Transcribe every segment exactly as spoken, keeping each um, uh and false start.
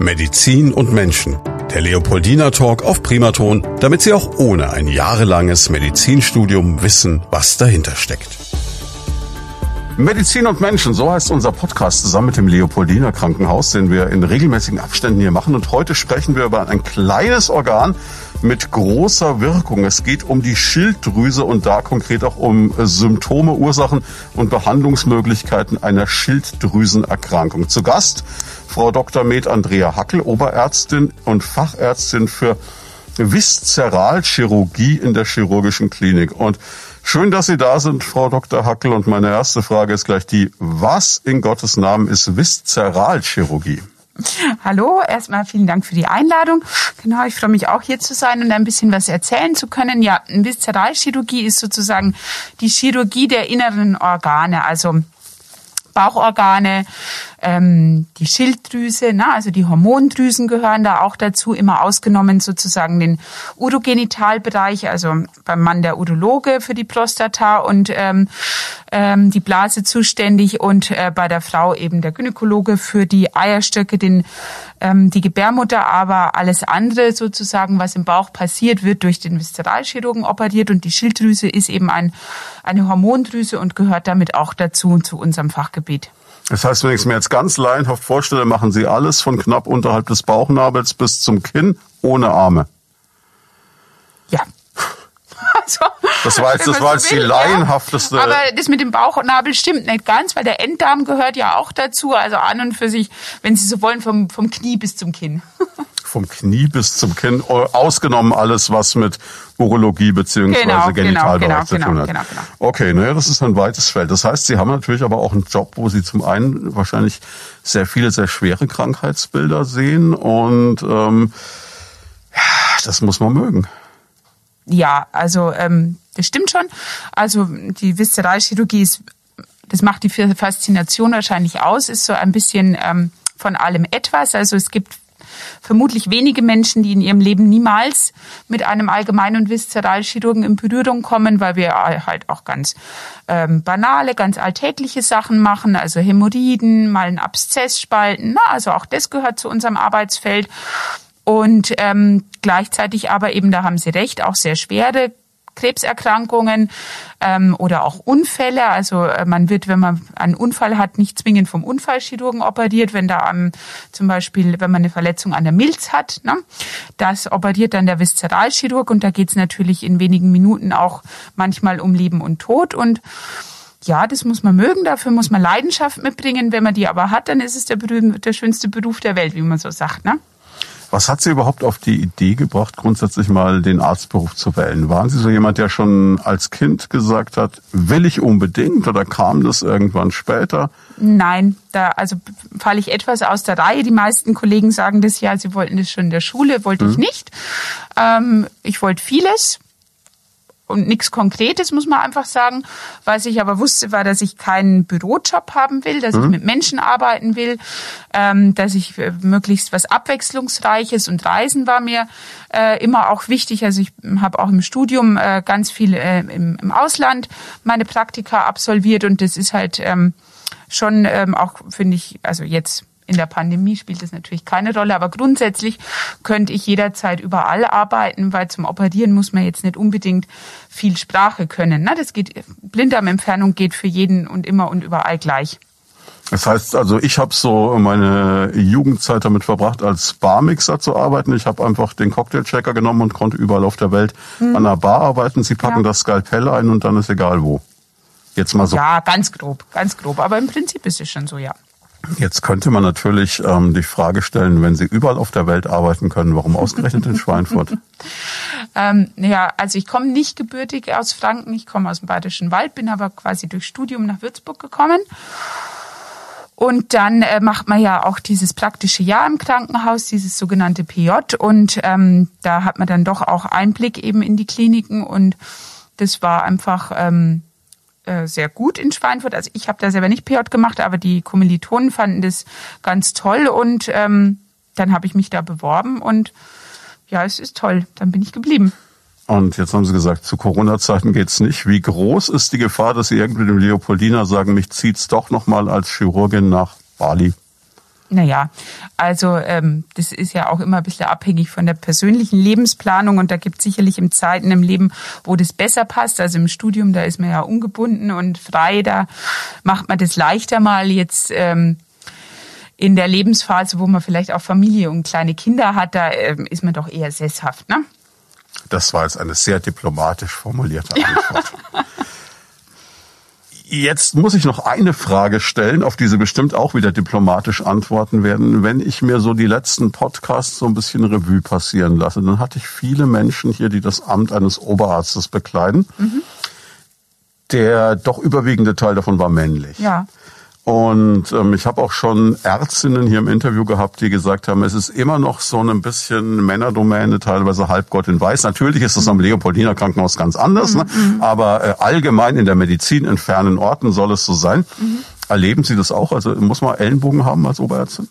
Medizin und Menschen. Der Leopoldina Talk auf Primaton, damit Sie auch ohne ein jahrelanges Medizinstudium wissen, was dahinter steckt. Medizin und Menschen, so heißt unser Podcast zusammen mit dem Leopoldina Krankenhaus, den wir in regelmäßigen Abständen hier machen. Und heute sprechen wir über ein kleines Organ mit großer Wirkung. Es geht um die Schilddrüse und da konkret auch um Symptome, Ursachen und Behandlungsmöglichkeiten einer Schilddrüsenerkrankung. Zu Gast Frau Doktor Med Andrea Hackel, Oberärztin und Fachärztin für Viszeralchirurgie in der Chirurgischen Klinik. Und schön, dass Sie da sind, Frau Doktor Hackel. Und meine erste Frage ist gleich die, was in Gottes Namen ist Viszeralchirurgie? Hallo, erstmal vielen Dank für die Einladung. Genau, ich freue mich auch hier zu sein und ein bisschen was erzählen zu können. Ja, Viszeralchirurgie ist sozusagen die Chirurgie der inneren Organe, also Bauchorgane, ähm, die Schilddrüse, ne, also die Hormondrüsen gehören da auch dazu, immer ausgenommen sozusagen den Urogenitalbereich, also beim Mann der Urologe für die Prostata und ähm, ähm, die Blase zuständig und äh, bei der Frau eben der Gynäkologe für die Eierstöcke, den ähm, die Gebärmutter, aber alles andere sozusagen, was im Bauch passiert, wird durch den Viszeralchirurgen operiert und die Schilddrüse ist eben ein, eine Hormondrüse und gehört damit auch dazu zu unserem Fachgebiet. Das heißt, wenn ich es mir jetzt ganz laienhaft vorstelle, machen Sie alles von knapp unterhalb des Bauchnabels bis zum Kinn ohne Arme. Ja. Also, das war jetzt, das war jetzt so will, die laienhafteste. Ja. Aber das mit dem Bauchnabel stimmt nicht ganz, weil der Enddarm gehört ja auch dazu. Also an und für sich, wenn Sie so wollen, vom, vom Knie bis zum Kinn. Vom Knie bis zum Kinn, ausgenommen alles, was mit Urologie bzw. Genau, Genitalbereich genau, zu tun genau, hat. Genau, genau. Okay, naja, das ist ein weites Feld. Das heißt, Sie haben natürlich aber auch einen Job, wo Sie zum einen wahrscheinlich sehr viele, sehr schwere Krankheitsbilder sehen und ähm, das muss man mögen. Ja, also ähm, das stimmt schon. Also die Viszeralchirurgie ist, das macht die Faszination wahrscheinlich aus, ist so ein bisschen ähm, von allem etwas. Also es gibt vermutlich wenige Menschen, die in ihrem Leben niemals mit einem Allgemein- und Viszeralchirurgen in Berührung kommen, weil wir halt auch ganz ähm, banale, ganz alltägliche Sachen machen, also Hämorrhoiden, mal einen Abszess spalten, na, also auch das gehört zu unserem Arbeitsfeld. Und ähm, gleichzeitig aber eben, da haben Sie recht, auch sehr schwere Krebserkrankungen ähm, oder auch Unfälle. Also äh, man wird, wenn man einen Unfall hat, nicht zwingend vom Unfallchirurgen operiert. Wenn da ähm, zum Beispiel, wenn man eine Verletzung an der Milz hat, ne, das operiert dann der Viszeralchirurg und da geht es natürlich in wenigen Minuten auch manchmal um Leben und Tod. Und ja, das muss man mögen, dafür muss man Leidenschaft mitbringen. Wenn man die aber hat, dann ist es der, der schönste Beruf der Welt, wie man so sagt, ne? Was hat Sie überhaupt auf die Idee gebracht, grundsätzlich mal den Arztberuf zu wählen? Waren Sie so jemand, der schon als Kind gesagt hat, will ich unbedingt, oder kam das irgendwann später? Nein, da also falle ich etwas aus der Reihe. Die meisten Kollegen sagen das ja, sie wollten das schon in der Schule, wollte hm. ich nicht. Ähm, ich wollte vieles. Und nichts Konkretes, muss man einfach sagen. Was ich aber wusste, war, dass ich keinen Bürojob haben will, dass mhm. ich mit Menschen arbeiten will, ähm, dass ich äh, möglichst was Abwechslungsreiches und Reisen war mir äh, immer auch wichtig. Also ich habe auch im Studium äh, ganz viel äh, im, im Ausland meine Praktika absolviert und das ist halt ähm, schon ähm, auch, finde ich, also jetzt in der Pandemie spielt das natürlich keine Rolle, aber grundsätzlich könnte ich jederzeit überall arbeiten, weil zum Operieren muss man jetzt nicht unbedingt viel Sprache können. Na, das geht, Blinddarmentfernung geht für jeden und immer und überall gleich. Das heißt also, ich habe so meine Jugendzeit damit verbracht, als Barmixer zu arbeiten. Ich habe einfach den Cocktailchecker genommen und konnte überall auf der Welt hm. an einer Bar arbeiten. Sie packen ja. das Skalpell ein und dann ist egal wo. Jetzt mal so. Ja, ganz grob, ganz grob, aber im Prinzip ist es schon so, ja. Jetzt könnte man natürlich ähm, die Frage stellen, wenn Sie überall auf der Welt arbeiten können, warum ausgerechnet in Schweinfurt? ähm, ja, also ich komme nicht gebürtig aus Franken, ich komme aus dem Bayerischen Wald, bin aber quasi durch Studium nach Würzburg gekommen. Und dann äh, macht man ja auch dieses praktische Jahr im Krankenhaus, dieses sogenannte P J. Und ähm, da hat man dann doch auch Einblick eben in die Kliniken und das war einfach ähm, sehr gut in Schweinfurt. Also ich habe da selber nicht P J gemacht, aber die Kommilitonen fanden das ganz toll und ähm, dann habe ich mich da beworben und ja, es ist toll. Dann bin ich geblieben. Und jetzt haben Sie gesagt, zu Corona-Zeiten geht's nicht. Wie groß ist die Gefahr, dass Sie irgendwie dem Leopoldina sagen, mich zieht's doch nochmal als Chirurgin nach Bali? Naja, also ähm, das ist ja auch immer ein bisschen abhängig von der persönlichen Lebensplanung und da gibt es sicherlich im Zeiten im Leben, wo das besser passt. Also im Studium, da ist man ja ungebunden und frei, da macht man das leichter mal. Jetzt ähm, in der Lebensphase, wo man vielleicht auch Familie und kleine Kinder hat, da ähm, ist man doch eher sesshaft, ne? Das war jetzt eine sehr diplomatisch formulierte Antwort. Jetzt muss ich noch eine Frage stellen, auf die Sie bestimmt auch wieder diplomatisch antworten werden. Wenn ich mir so die letzten Podcasts so ein bisschen Revue passieren lasse, dann hatte ich viele Menschen hier, die das Amt eines Oberarztes bekleiden. Mhm. Der doch überwiegende Teil davon war männlich. Ja. Und ähm, ich habe auch schon Ärztinnen hier im Interview gehabt, die gesagt haben, es ist immer noch so ein bisschen Männerdomäne, teilweise Halbgott in Weiß. Natürlich ist das am Leopoldiner Krankenhaus ganz anders, mhm. ne? aber äh, allgemein in der Medizin in fernen Orten soll es so sein. Mhm. Erleben Sie das auch? Also muss man Ellenbogen haben als Oberärztin?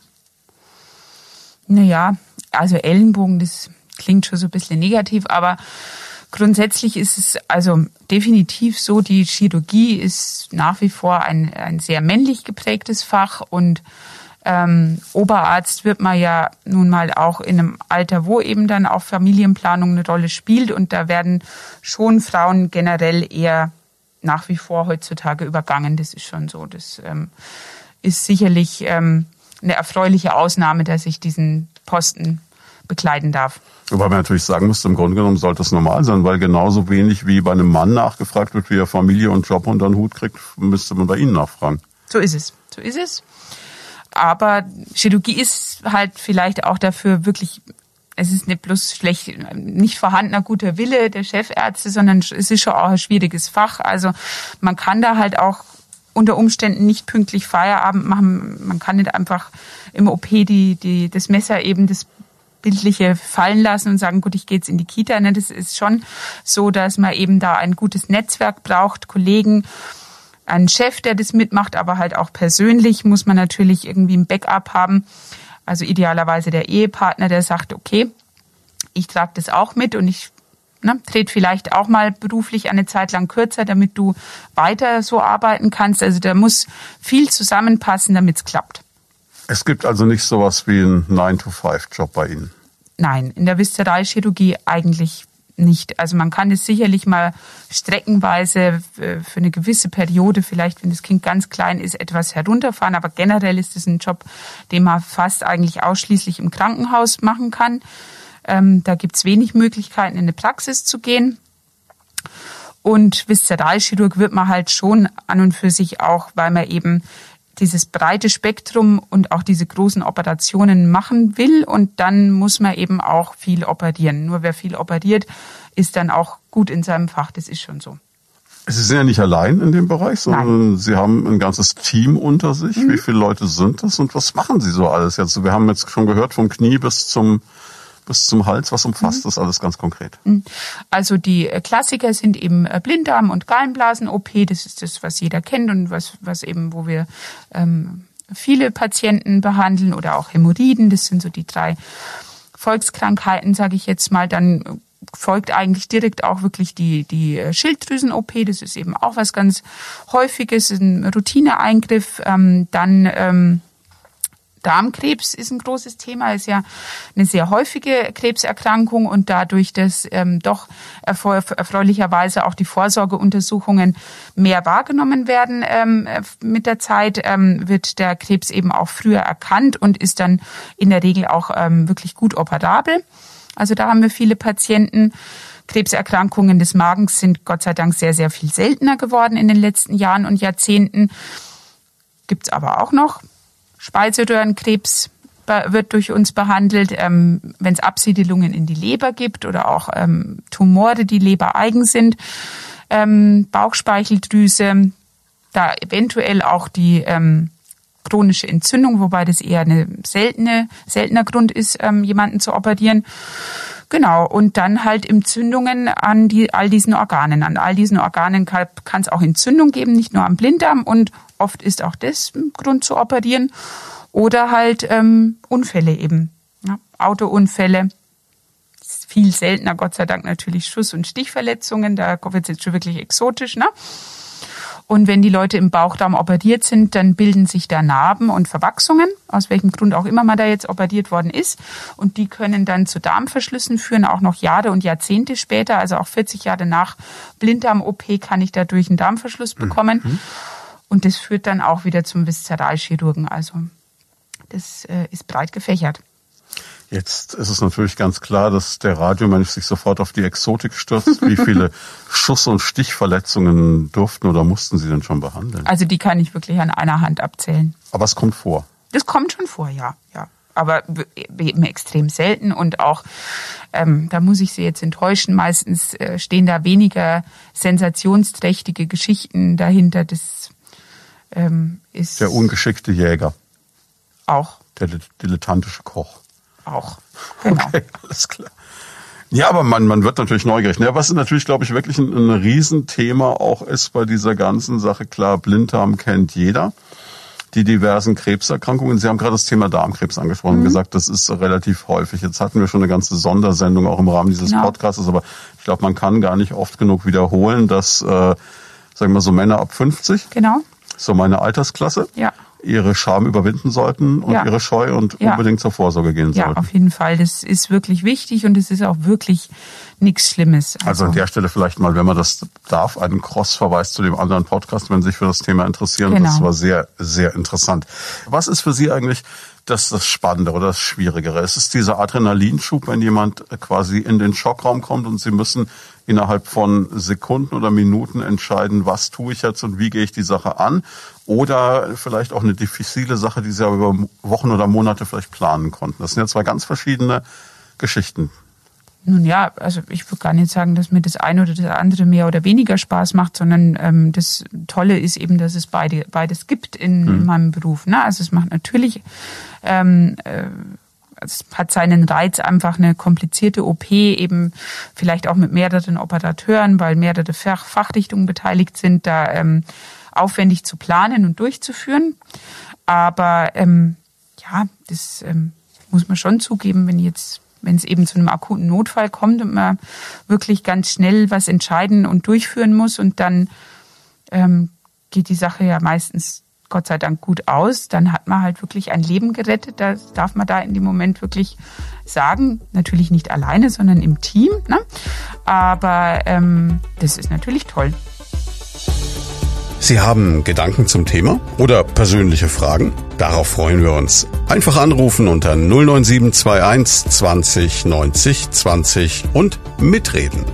Naja, also Ellenbogen, das klingt schon so ein bisschen negativ, aber grundsätzlich ist es also definitiv so, die Chirurgie ist nach wie vor ein, ein sehr männlich geprägtes Fach und ähm, Oberarzt wird man ja nun mal auch in einem Alter, wo eben dann auch Familienplanung eine Rolle spielt und da werden schon Frauen generell eher nach wie vor heutzutage übergangen. Das ist schon so. Das ähm, ist sicherlich ähm, eine erfreuliche Ausnahme, dass ich diesen Posten bekleiden darf. Wobei man natürlich sagen müsste, im Grunde genommen sollte es normal sein, weil genauso wenig wie bei einem Mann nachgefragt wird, wie er Familie und Job unter den Hut kriegt, müsste man bei Ihnen nachfragen. So ist es, so ist es. Aber Chirurgie ist halt vielleicht auch dafür wirklich, es ist nicht bloß schlecht, nicht vorhandener guter Wille der Chefärzte, sondern es ist schon auch ein schwieriges Fach. Also man kann da halt auch unter Umständen nicht pünktlich Feierabend machen. Man kann nicht einfach im O P die, die, das Messer eben, das Bildliche fallen lassen und sagen, gut, ich gehe jetzt in die Kita. Das ist schon so, dass man eben da ein gutes Netzwerk braucht, Kollegen, einen Chef, der das mitmacht, aber halt auch persönlich muss man natürlich irgendwie ein Backup haben. Also idealerweise der Ehepartner, der sagt, okay, ich trage das auch mit und ich ne, trete vielleicht auch mal beruflich eine Zeit lang kürzer, damit du weiter so arbeiten kannst. Also da muss viel zusammenpassen, damit es klappt. Es gibt also nicht sowas wie einen nine to five Job bei Ihnen? Nein, in der Viszeralchirurgie eigentlich nicht. Also man kann es sicherlich mal streckenweise für eine gewisse Periode, vielleicht wenn das Kind ganz klein ist, etwas herunterfahren. Aber generell ist es ein Job, den man fast eigentlich ausschließlich im Krankenhaus machen kann. Ähm, da gibt es wenig Möglichkeiten, in eine Praxis zu gehen. Und Viszeralchirurg wird man halt schon an und für sich auch, weil man eben dieses breite Spektrum und auch diese großen Operationen machen will und dann muss man eben auch viel operieren. Nur wer viel operiert, ist dann auch gut in seinem Fach, das ist schon so. Sie sind ja nicht allein in dem Bereich, sondern Nein. Sie haben ein ganzes Team unter sich. Mhm. Wie viele Leute sind das und was machen Sie so alles jetzt? Wir haben jetzt schon gehört, vom Knie bis zum bis zum Hals. Was umfasst mhm. das alles ganz konkret? Also die Klassiker sind eben Blinddarm- und Gallenblasen-O P. Das ist das, was jeder kennt und was, was eben, wo wir ähm, viele Patienten behandeln oder auch Hämorrhoiden. Das sind so die drei Volkskrankheiten, sage ich jetzt mal. Dann folgt eigentlich direkt auch wirklich die, die Schilddrüsen-O P. Das ist eben auch was ganz Häufiges, ein Routineeingriff. Ähm, dann ähm, Darmkrebs ist ein großes Thema, ist ja eine sehr häufige Krebserkrankung und dadurch, dass ähm, doch erfreu- erfreulicherweise auch die Vorsorgeuntersuchungen mehr wahrgenommen werden ähm, mit der Zeit, ähm, wird der Krebs eben auch früher erkannt und ist dann in der Regel auch ähm, wirklich gut operabel. Also da haben wir viele Patienten. Krebserkrankungen des Magens sind Gott sei Dank sehr, sehr viel seltener geworden in den letzten Jahren und Jahrzehnten. Gibt's aber auch noch. Speiseröhrenkrebs wird durch uns behandelt, ähm, wenn es Absiedelungen in die Leber gibt oder auch ähm, Tumore, die lebereigen sind, ähm, Bauchspeicheldrüse, da eventuell auch die ähm, chronische Entzündung, wobei das eher eine seltene, seltener Grund ist, ähm, jemanden zu operieren. Genau, und dann halt Entzündungen an die, all diesen Organen. An all diesen Organen kann es auch Entzündung geben, nicht nur am Blinddarm und oft ist auch das ein Grund zu operieren oder halt ähm, Unfälle eben, ja, Autounfälle. Viel seltener, Gott sei Dank, natürlich Schuss- und Stichverletzungen. Da wird es jetzt schon wirklich exotisch, ne? Und wenn die Leute im Bauchraum operiert sind, dann bilden sich da Narben und Verwachsungen, aus welchem Grund auch immer man da jetzt operiert worden ist. Und die können dann zu Darmverschlüssen führen, auch noch Jahre und Jahrzehnte später. Also auch vierzig Jahre nach Blinddarm-O P kann ich dadurch einen Darmverschluss bekommen. Mhm. Und das führt dann auch wieder zum Viszeralchirurgen. Also das äh, ist breit gefächert. Jetzt ist es natürlich ganz klar, dass der Radiomensch sich sofort auf die Exotik stürzt. Wie viele Schuss- und Stichverletzungen durften oder mussten Sie denn schon behandeln? Also die kann ich wirklich an einer Hand abzählen. Aber es kommt vor? Das kommt schon vor, ja. ja. Aber eben extrem selten und auch, ähm, da muss ich Sie jetzt enttäuschen, meistens äh, stehen da weniger sensationsträchtige Geschichten dahinter. Das ähm, ist... Der ungeschickte Jäger. Auch. Der dilettantische Koch. Auch, genau. Okay, alles klar. Ja, aber man, man wird natürlich neugierig. Ja, was natürlich, glaube ich, wirklich ein, ein Riesenthema auch ist bei dieser ganzen Sache. Klar, Blinddarm kennt jeder. Die diversen Krebserkrankungen. Sie haben gerade das Thema Darmkrebs angesprochen und mhm. gesagt, das ist relativ häufig. Jetzt hatten wir schon eine ganze Sondersendung auch im Rahmen dieses genau. Podcasts, aber ich glaube, man kann gar nicht oft genug wiederholen, dass, äh, sagen wir mal so Männer ab fünfzig, genau. so meine Altersklasse, ja. ihre Scham überwinden sollten und ja. ihre Scheu und ja. unbedingt zur Vorsorge gehen ja, sollten. Ja, auf jeden Fall. Das ist wirklich wichtig und es ist auch wirklich nichts Schlimmes. Also, also an der Stelle vielleicht mal, wenn man das darf, einen Cross-Verweis zu dem anderen Podcast, wenn Sie sich für das Thema interessieren. Genau. Das war sehr, sehr interessant. Was ist für Sie eigentlich das, das Spannende oder das Schwierigere? Es ist dieser Adrenalinschub, wenn jemand quasi in den Schockraum kommt und Sie müssen innerhalb von Sekunden oder Minuten entscheiden, was tue ich jetzt und wie gehe ich die Sache an? Oder vielleicht auch eine diffizile Sache, die Sie aber über Wochen oder Monate vielleicht planen konnten. Das sind ja zwei ganz verschiedene Geschichten. Nun ja, also ich würde gar nicht sagen, dass mir das eine oder das andere mehr oder weniger Spaß macht, sondern ähm, das Tolle ist eben, dass es beide, beides gibt in, mhm. in meinem Beruf. Ne? Also es macht natürlich, ähm, äh, es hat seinen Reiz, einfach eine komplizierte O P, eben vielleicht auch mit mehreren Operateuren, weil mehrere Fach- Fachrichtungen beteiligt sind, da ähm, aufwendig zu planen und durchzuführen. Aber ähm, ja, das ähm, muss man schon zugeben, wenn jetzt wenn es eben zu einem akuten Notfall kommt und man wirklich ganz schnell was entscheiden und durchführen muss und dann ähm, geht die Sache ja meistens Gott sei Dank gut aus, dann hat man halt wirklich ein Leben gerettet. Das darf man da in dem Moment wirklich sagen. Natürlich nicht alleine, sondern im Team. Ne? Aber ähm, das ist natürlich toll. Sie haben Gedanken zum Thema oder persönliche Fragen? Darauf freuen wir uns. Einfach anrufen unter null neun sieben zwei eins zwanzig neunzig zwanzig und mitreden.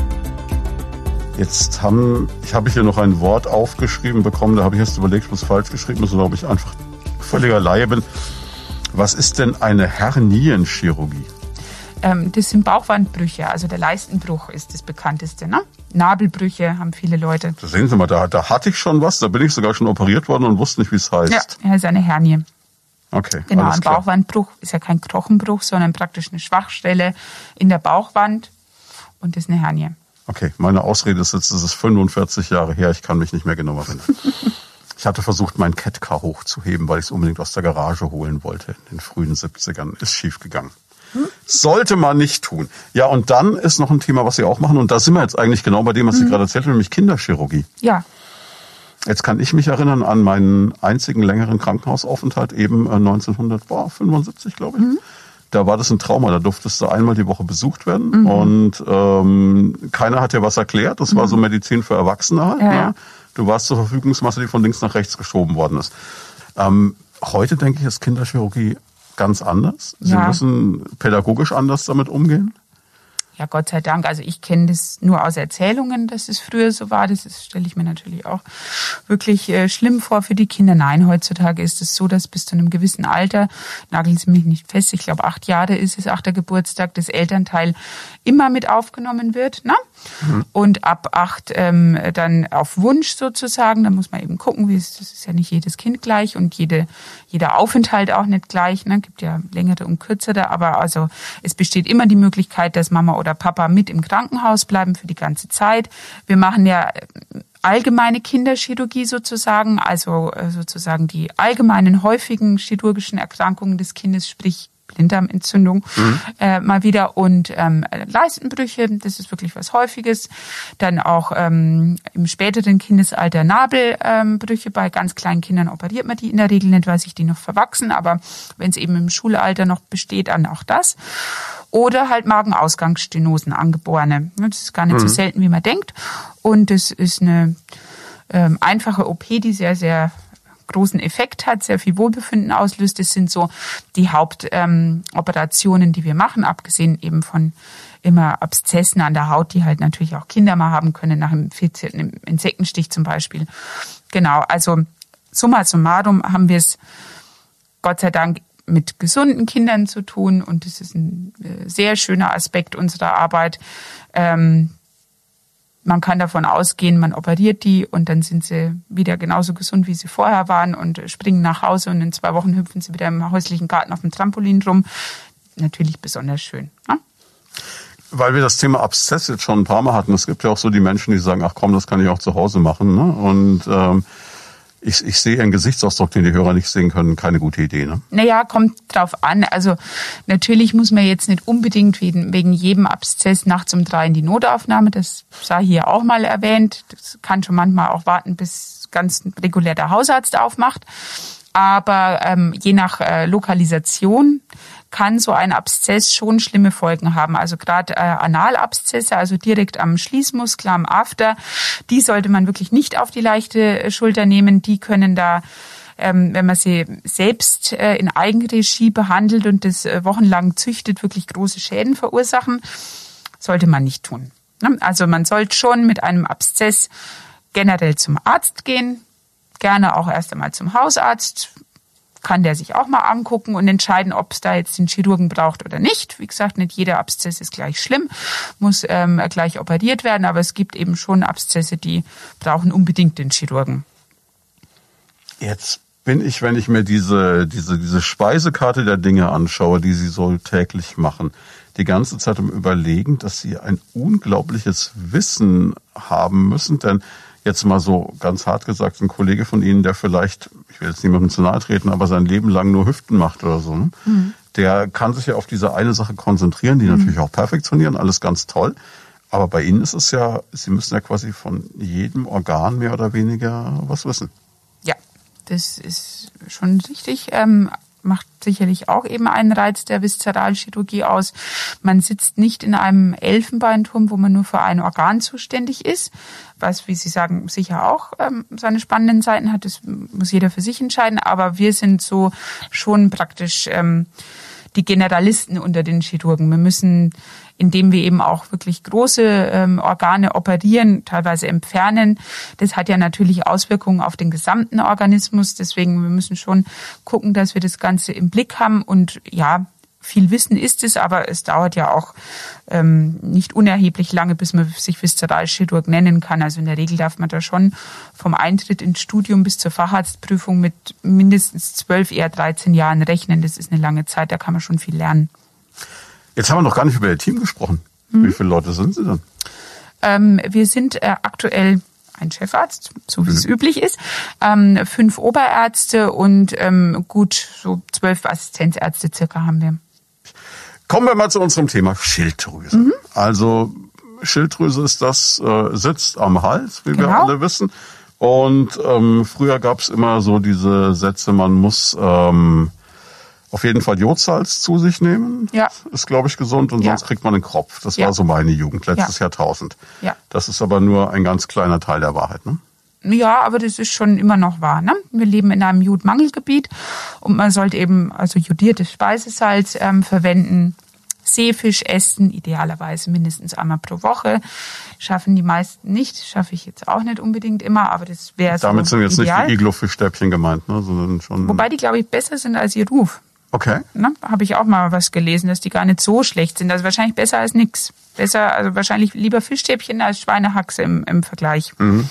Jetzt haben, ich habe hier noch ein Wort aufgeschrieben bekommen, da habe ich erst überlegt, ob es falsch geschrieben ist oder ob ich einfach völliger Laie bin. Was ist denn eine Hernienchirurgie? Ähm, das sind Bauchwandbrüche, also der Leistenbruch ist das bekannteste, ne? Nabelbrüche haben viele Leute. Da sehen Sie mal, da, da hatte ich schon was, da bin ich sogar schon operiert worden und wusste nicht, wie es heißt. Ja, er ist eine Hernie. Okay, genau, alles ein klar. Bauchwandbruch ist ja kein Knochenbruch, sondern praktisch eine Schwachstelle in der Bauchwand und das ist eine Hernie. Okay, meine Ausrede ist jetzt, es ist fünfundvierzig Jahre her, ich kann mich nicht mehr genau erinnern. Ich hatte versucht, mein Catcar hochzuheben, weil ich es unbedingt aus der Garage holen wollte in den frühen siebzigern. Ist schief gegangen. Sollte man nicht tun. Ja, und dann ist noch ein Thema, was Sie auch machen. Und da sind wir jetzt eigentlich genau bei dem, was Sie mhm. gerade erzählt haben, nämlich Kinderchirurgie. Ja. Jetzt kann ich mich erinnern an meinen einzigen längeren Krankenhausaufenthalt, eben neunzehnhundertfünfundsiebzig, glaube ich. Mhm. Da war das ein Trauma. Da durftest du einmal die Woche besucht werden. Mhm. Und ähm, keiner hat dir was erklärt. Das mhm. war so Medizin für Erwachsene halt. Ja, ne? ja. Du warst zur Verfügungsmasse, die von links nach rechts geschoben worden ist. Ähm, heute denke ich, ist Kinderchirurgie ganz anders. Sie ja. müssen pädagogisch anders damit umgehen. Ja, Gott sei Dank. Also ich kenne das nur aus Erzählungen, dass es früher so war. Das ist, stelle ich mir natürlich auch wirklich äh, schlimm vor für die Kinder. Nein, heutzutage ist es so, dass bis zu einem gewissen Alter, nageln Sie mich nicht fest, ich glaube acht Jahre ist es, achter Geburtstag, das Elternteil immer mit aufgenommen wird. Ne? Mhm. Und ab acht ähm, dann auf Wunsch sozusagen. Da muss man eben gucken, wie es, das ist ja nicht jedes Kind gleich und jede, jeder Aufenthalt auch nicht gleich. Ne? Gibt ja längere und kürzere, aber also es besteht immer die Möglichkeit, dass Mama oder Papa mit im Krankenhaus bleiben für die ganze Zeit. Wir machen ja allgemeine Kinderchirurgie sozusagen, also sozusagen die allgemeinen häufigen chirurgischen Erkrankungen des Kindes, sprich Blinddarmentzündung mhm. äh, mal wieder und ähm, Leistenbrüche, das ist wirklich was Häufiges. Dann auch ähm, im späteren Kindesalter Nabelbrüche. Ähm, Bei ganz kleinen Kindern operiert man die in der Regel nicht, weil sich die noch verwachsen, aber wenn es eben im Schulalter noch besteht, dann auch das. Oder halt Magenausgangsstenosen, angeborene. Das ist gar nicht mhm. so selten, wie man denkt. Und das ist eine ähm, einfache O P, die sehr, sehr großen Effekt hat, sehr viel Wohlbefinden auslöst. Das sind so die Hauptoperationen, ähm, die wir machen, abgesehen eben von immer Abszessen an der Haut, die halt natürlich auch Kinder mal haben können, nach einem vierzehnten Insektenstich zum Beispiel. Genau, also summa summarum haben wir es Gott sei Dank mit gesunden Kindern zu tun und das ist ein äh, sehr schöner Aspekt unserer Arbeit. Ähm, Man kann davon ausgehen, man operiert die und dann sind sie wieder genauso gesund, wie sie vorher waren und springen nach Hause und in zwei Wochen hüpfen sie wieder im häuslichen Garten auf dem Trampolin rum. Natürlich besonders schön. Ja? Weil wir das Thema Abszess jetzt schon ein paar Mal hatten. Es gibt ja auch so die Menschen, die sagen, ach komm, das kann ich auch zu Hause machen. Ne? Und ähm, ich, ich sehe einen Gesichtsausdruck, den die Hörer nicht sehen können. Keine gute Idee, ne? Naja, kommt drauf an. Also natürlich muss man jetzt nicht unbedingt wegen, wegen jedem Abszess nachts um drei in die Notaufnahme. Das sei hier auch mal erwähnt. Das kann schon manchmal auch warten, bis ganz regulär der Hausarzt aufmacht. Aber ähm, je nach äh, Lokalisation kann so ein Abszess schon schlimme Folgen haben. Also gerade äh, Analabszesse, also direkt am Schließmuskel, am After, die sollte man wirklich nicht auf die leichte Schulter nehmen. Die können da, ähm, wenn man sie selbst äh, in Eigenregie behandelt und das äh, wochenlang züchtet, wirklich große Schäden verursachen. Sollte man nicht tun. Also man sollte schon mit einem Abszess generell zum Arzt gehen, gerne auch erst einmal zum Hausarzt. Kann der sich auch mal angucken und entscheiden, ob es da jetzt den Chirurgen braucht oder nicht. Wie gesagt, nicht jeder Abszess ist gleich schlimm, muss ähm, gleich operiert werden, aber es gibt eben schon Abszesse, die brauchen unbedingt den Chirurgen. Jetzt bin ich, wenn ich mir diese diese diese Speisekarte der Dinge anschaue, die Sie so täglich machen, die ganze Zeit im Überlegen, dass Sie ein unglaubliches Wissen haben müssen, denn jetzt mal so ganz hart gesagt, ein Kollege von Ihnen, der vielleicht, ich will jetzt niemandem zu nahe treten, aber sein Leben lang nur Hüften macht oder so, ne? Mhm. Der kann sich ja auf diese eine Sache konzentrieren, die mhm. natürlich auch perfektionieren, alles ganz toll. Aber bei Ihnen ist es ja, Sie müssen ja quasi von jedem Organ mehr oder weniger was wissen. Ja, das ist schon richtig. Ähm, macht sicherlich auch eben einen Reiz der Viszeralchirurgie aus. Man sitzt nicht in einem Elfenbeinturm, wo man nur für ein Organ zuständig ist, was, wie Sie sagen, sicher auch ähm, seine spannenden Seiten hat. Das muss jeder für sich entscheiden. Aber wir sind so schon praktisch ähm, die Generalisten unter den Chirurgen. Wir müssen, indem wir eben auch wirklich große ähm, Organe operieren, teilweise entfernen. Das hat ja natürlich Auswirkungen auf den gesamten Organismus. Deswegen, wir müssen schon gucken, dass wir das Ganze im Blick haben. Und ja, viel Wissen ist es, aber es dauert ja auch ähm, nicht unerheblich lange, bis man sich Viszeralchirurg nennen kann. Also in der Regel darf man da schon vom Eintritt ins Studium bis zur Facharztprüfung mit mindestens zwölf, eher dreizehn Jahren rechnen. Das ist eine lange Zeit, da kann man schon viel lernen. Jetzt haben wir noch gar nicht über Ihr Team gesprochen. Mhm. Wie viele Leute sind Sie denn? Ähm, wir sind äh, aktuell ein Chefarzt, so wie mhm. es üblich ist, ähm, fünf Oberärzte und ähm, gut so zwölf Assistenzärzte circa haben wir. Kommen wir mal zu unserem Thema Schilddrüse. Mhm. Also Schilddrüse ist das, äh, sitzt am Hals, wie genau. wir alle wissen. Und ähm, früher gab es immer so diese Sätze, man muss ähm, auf jeden Fall Jodsalz zu sich nehmen. Ja. Ist, glaube ich, gesund und ja. sonst kriegt man den Kropf. Das ja. war so meine Jugend, letztes ja. Jahrtausend. Ja. Das ist aber nur ein ganz kleiner Teil der Wahrheit, ne? Ja, aber das ist schon immer noch wahr, ne? Wir leben in einem Jodmangelgebiet und man sollte eben also jodiertes Speisesalz ähm, verwenden. Seefisch essen, idealerweise mindestens einmal pro Woche. Schaffen die meisten nicht, schaffe ich jetzt auch nicht unbedingt immer, aber das wäre so Damit sind jetzt ideal. Nicht die Iglo-Fischstäbchen gemeint, ne? Sondern schon. Wobei die, glaube ich, besser sind als ihr Ruf. Okay. Ne? Habe ich auch mal was gelesen, dass die gar nicht so schlecht sind. Also wahrscheinlich besser als nix. Besser, also wahrscheinlich lieber Fischstäbchen als Schweinehaxe im, im Vergleich. Mhm.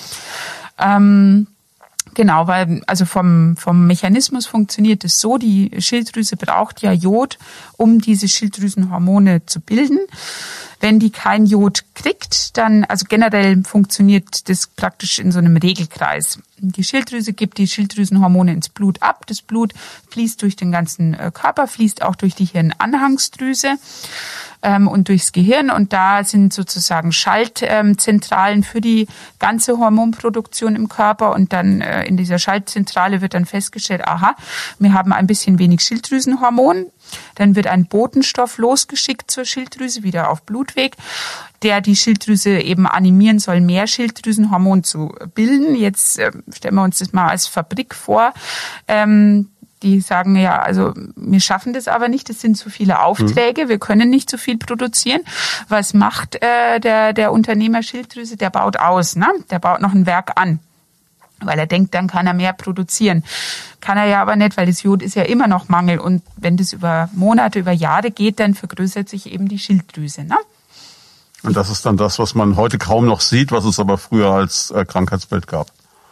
Ähm, genau, weil also vom, vom Mechanismus funktioniert es so, die Schilddrüse braucht ja Jod, um diese Schilddrüsenhormone zu bilden. Wenn die kein Jod kriegt, dann, also generell funktioniert das praktisch in so einem Regelkreis. Die Schilddrüse gibt die Schilddrüsenhormone ins Blut ab. Das Blut fließt durch den ganzen Körper, fließt auch durch die Hirnanhangsdrüse ähm, und durchs Gehirn. Und da sind sozusagen Schaltzentralen für die ganze Hormonproduktion im Körper. Und dann äh, in dieser Schaltzentrale wird dann festgestellt, aha, wir haben ein bisschen wenig Schilddrüsenhormon. Dann wird ein Botenstoff losgeschickt zur Schilddrüse, wieder auf Blutweg, der die Schilddrüse eben animieren soll, mehr Schilddrüsenhormon zu bilden. Jetzt äh, stellen wir uns das mal als Fabrik vor. Ähm, die sagen ja, also wir schaffen das aber nicht, es sind zu viele Aufträge, mhm. wir können nicht so viel produzieren. Was macht äh, der, der Unternehmer Schilddrüse? Der baut aus, ne? Der baut noch ein Werk an. Weil er denkt, dann kann er mehr produzieren. Kann er ja aber nicht, weil das Jod ist ja immer noch Mangel. Und wenn das über Monate, über Jahre geht, dann vergrößert sich eben die Schilddrüse. Ne? Und das ist dann das, was man heute kaum noch sieht, was es aber früher als äh, Krankheitsbild gab.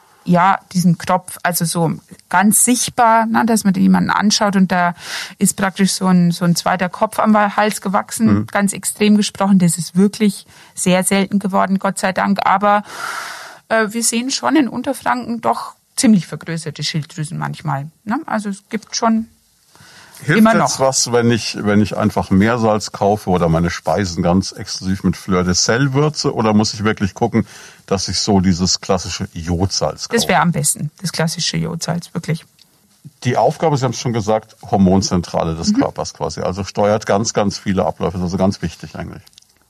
Ja, diesen Knopf, also so ganz sichtbar, ne, dass man jemanden anschaut und da ist praktisch so ein, so ein zweiter Kopf am Hals gewachsen, mhm. ganz extrem gesprochen. Das ist wirklich sehr selten geworden, Gott sei Dank. Aber wir sehen schon in Unterfranken doch ziemlich vergrößerte Schilddrüsen manchmal. Ne? Also es gibt schon Hilft immer jetzt noch. was, wenn ich, wenn ich einfach Meersalz kaufe oder meine Speisen ganz exklusiv mit Fleur de Sel würze? Oder muss ich wirklich gucken, dass ich so dieses klassische Jodsalz kaufe? Das wäre am besten, das klassische Jodsalz, wirklich. Die Aufgabe, Sie haben es schon gesagt, Hormonzentrale des mhm. Körpers quasi. Also steuert ganz, ganz viele Abläufe. Das ist also ganz wichtig eigentlich.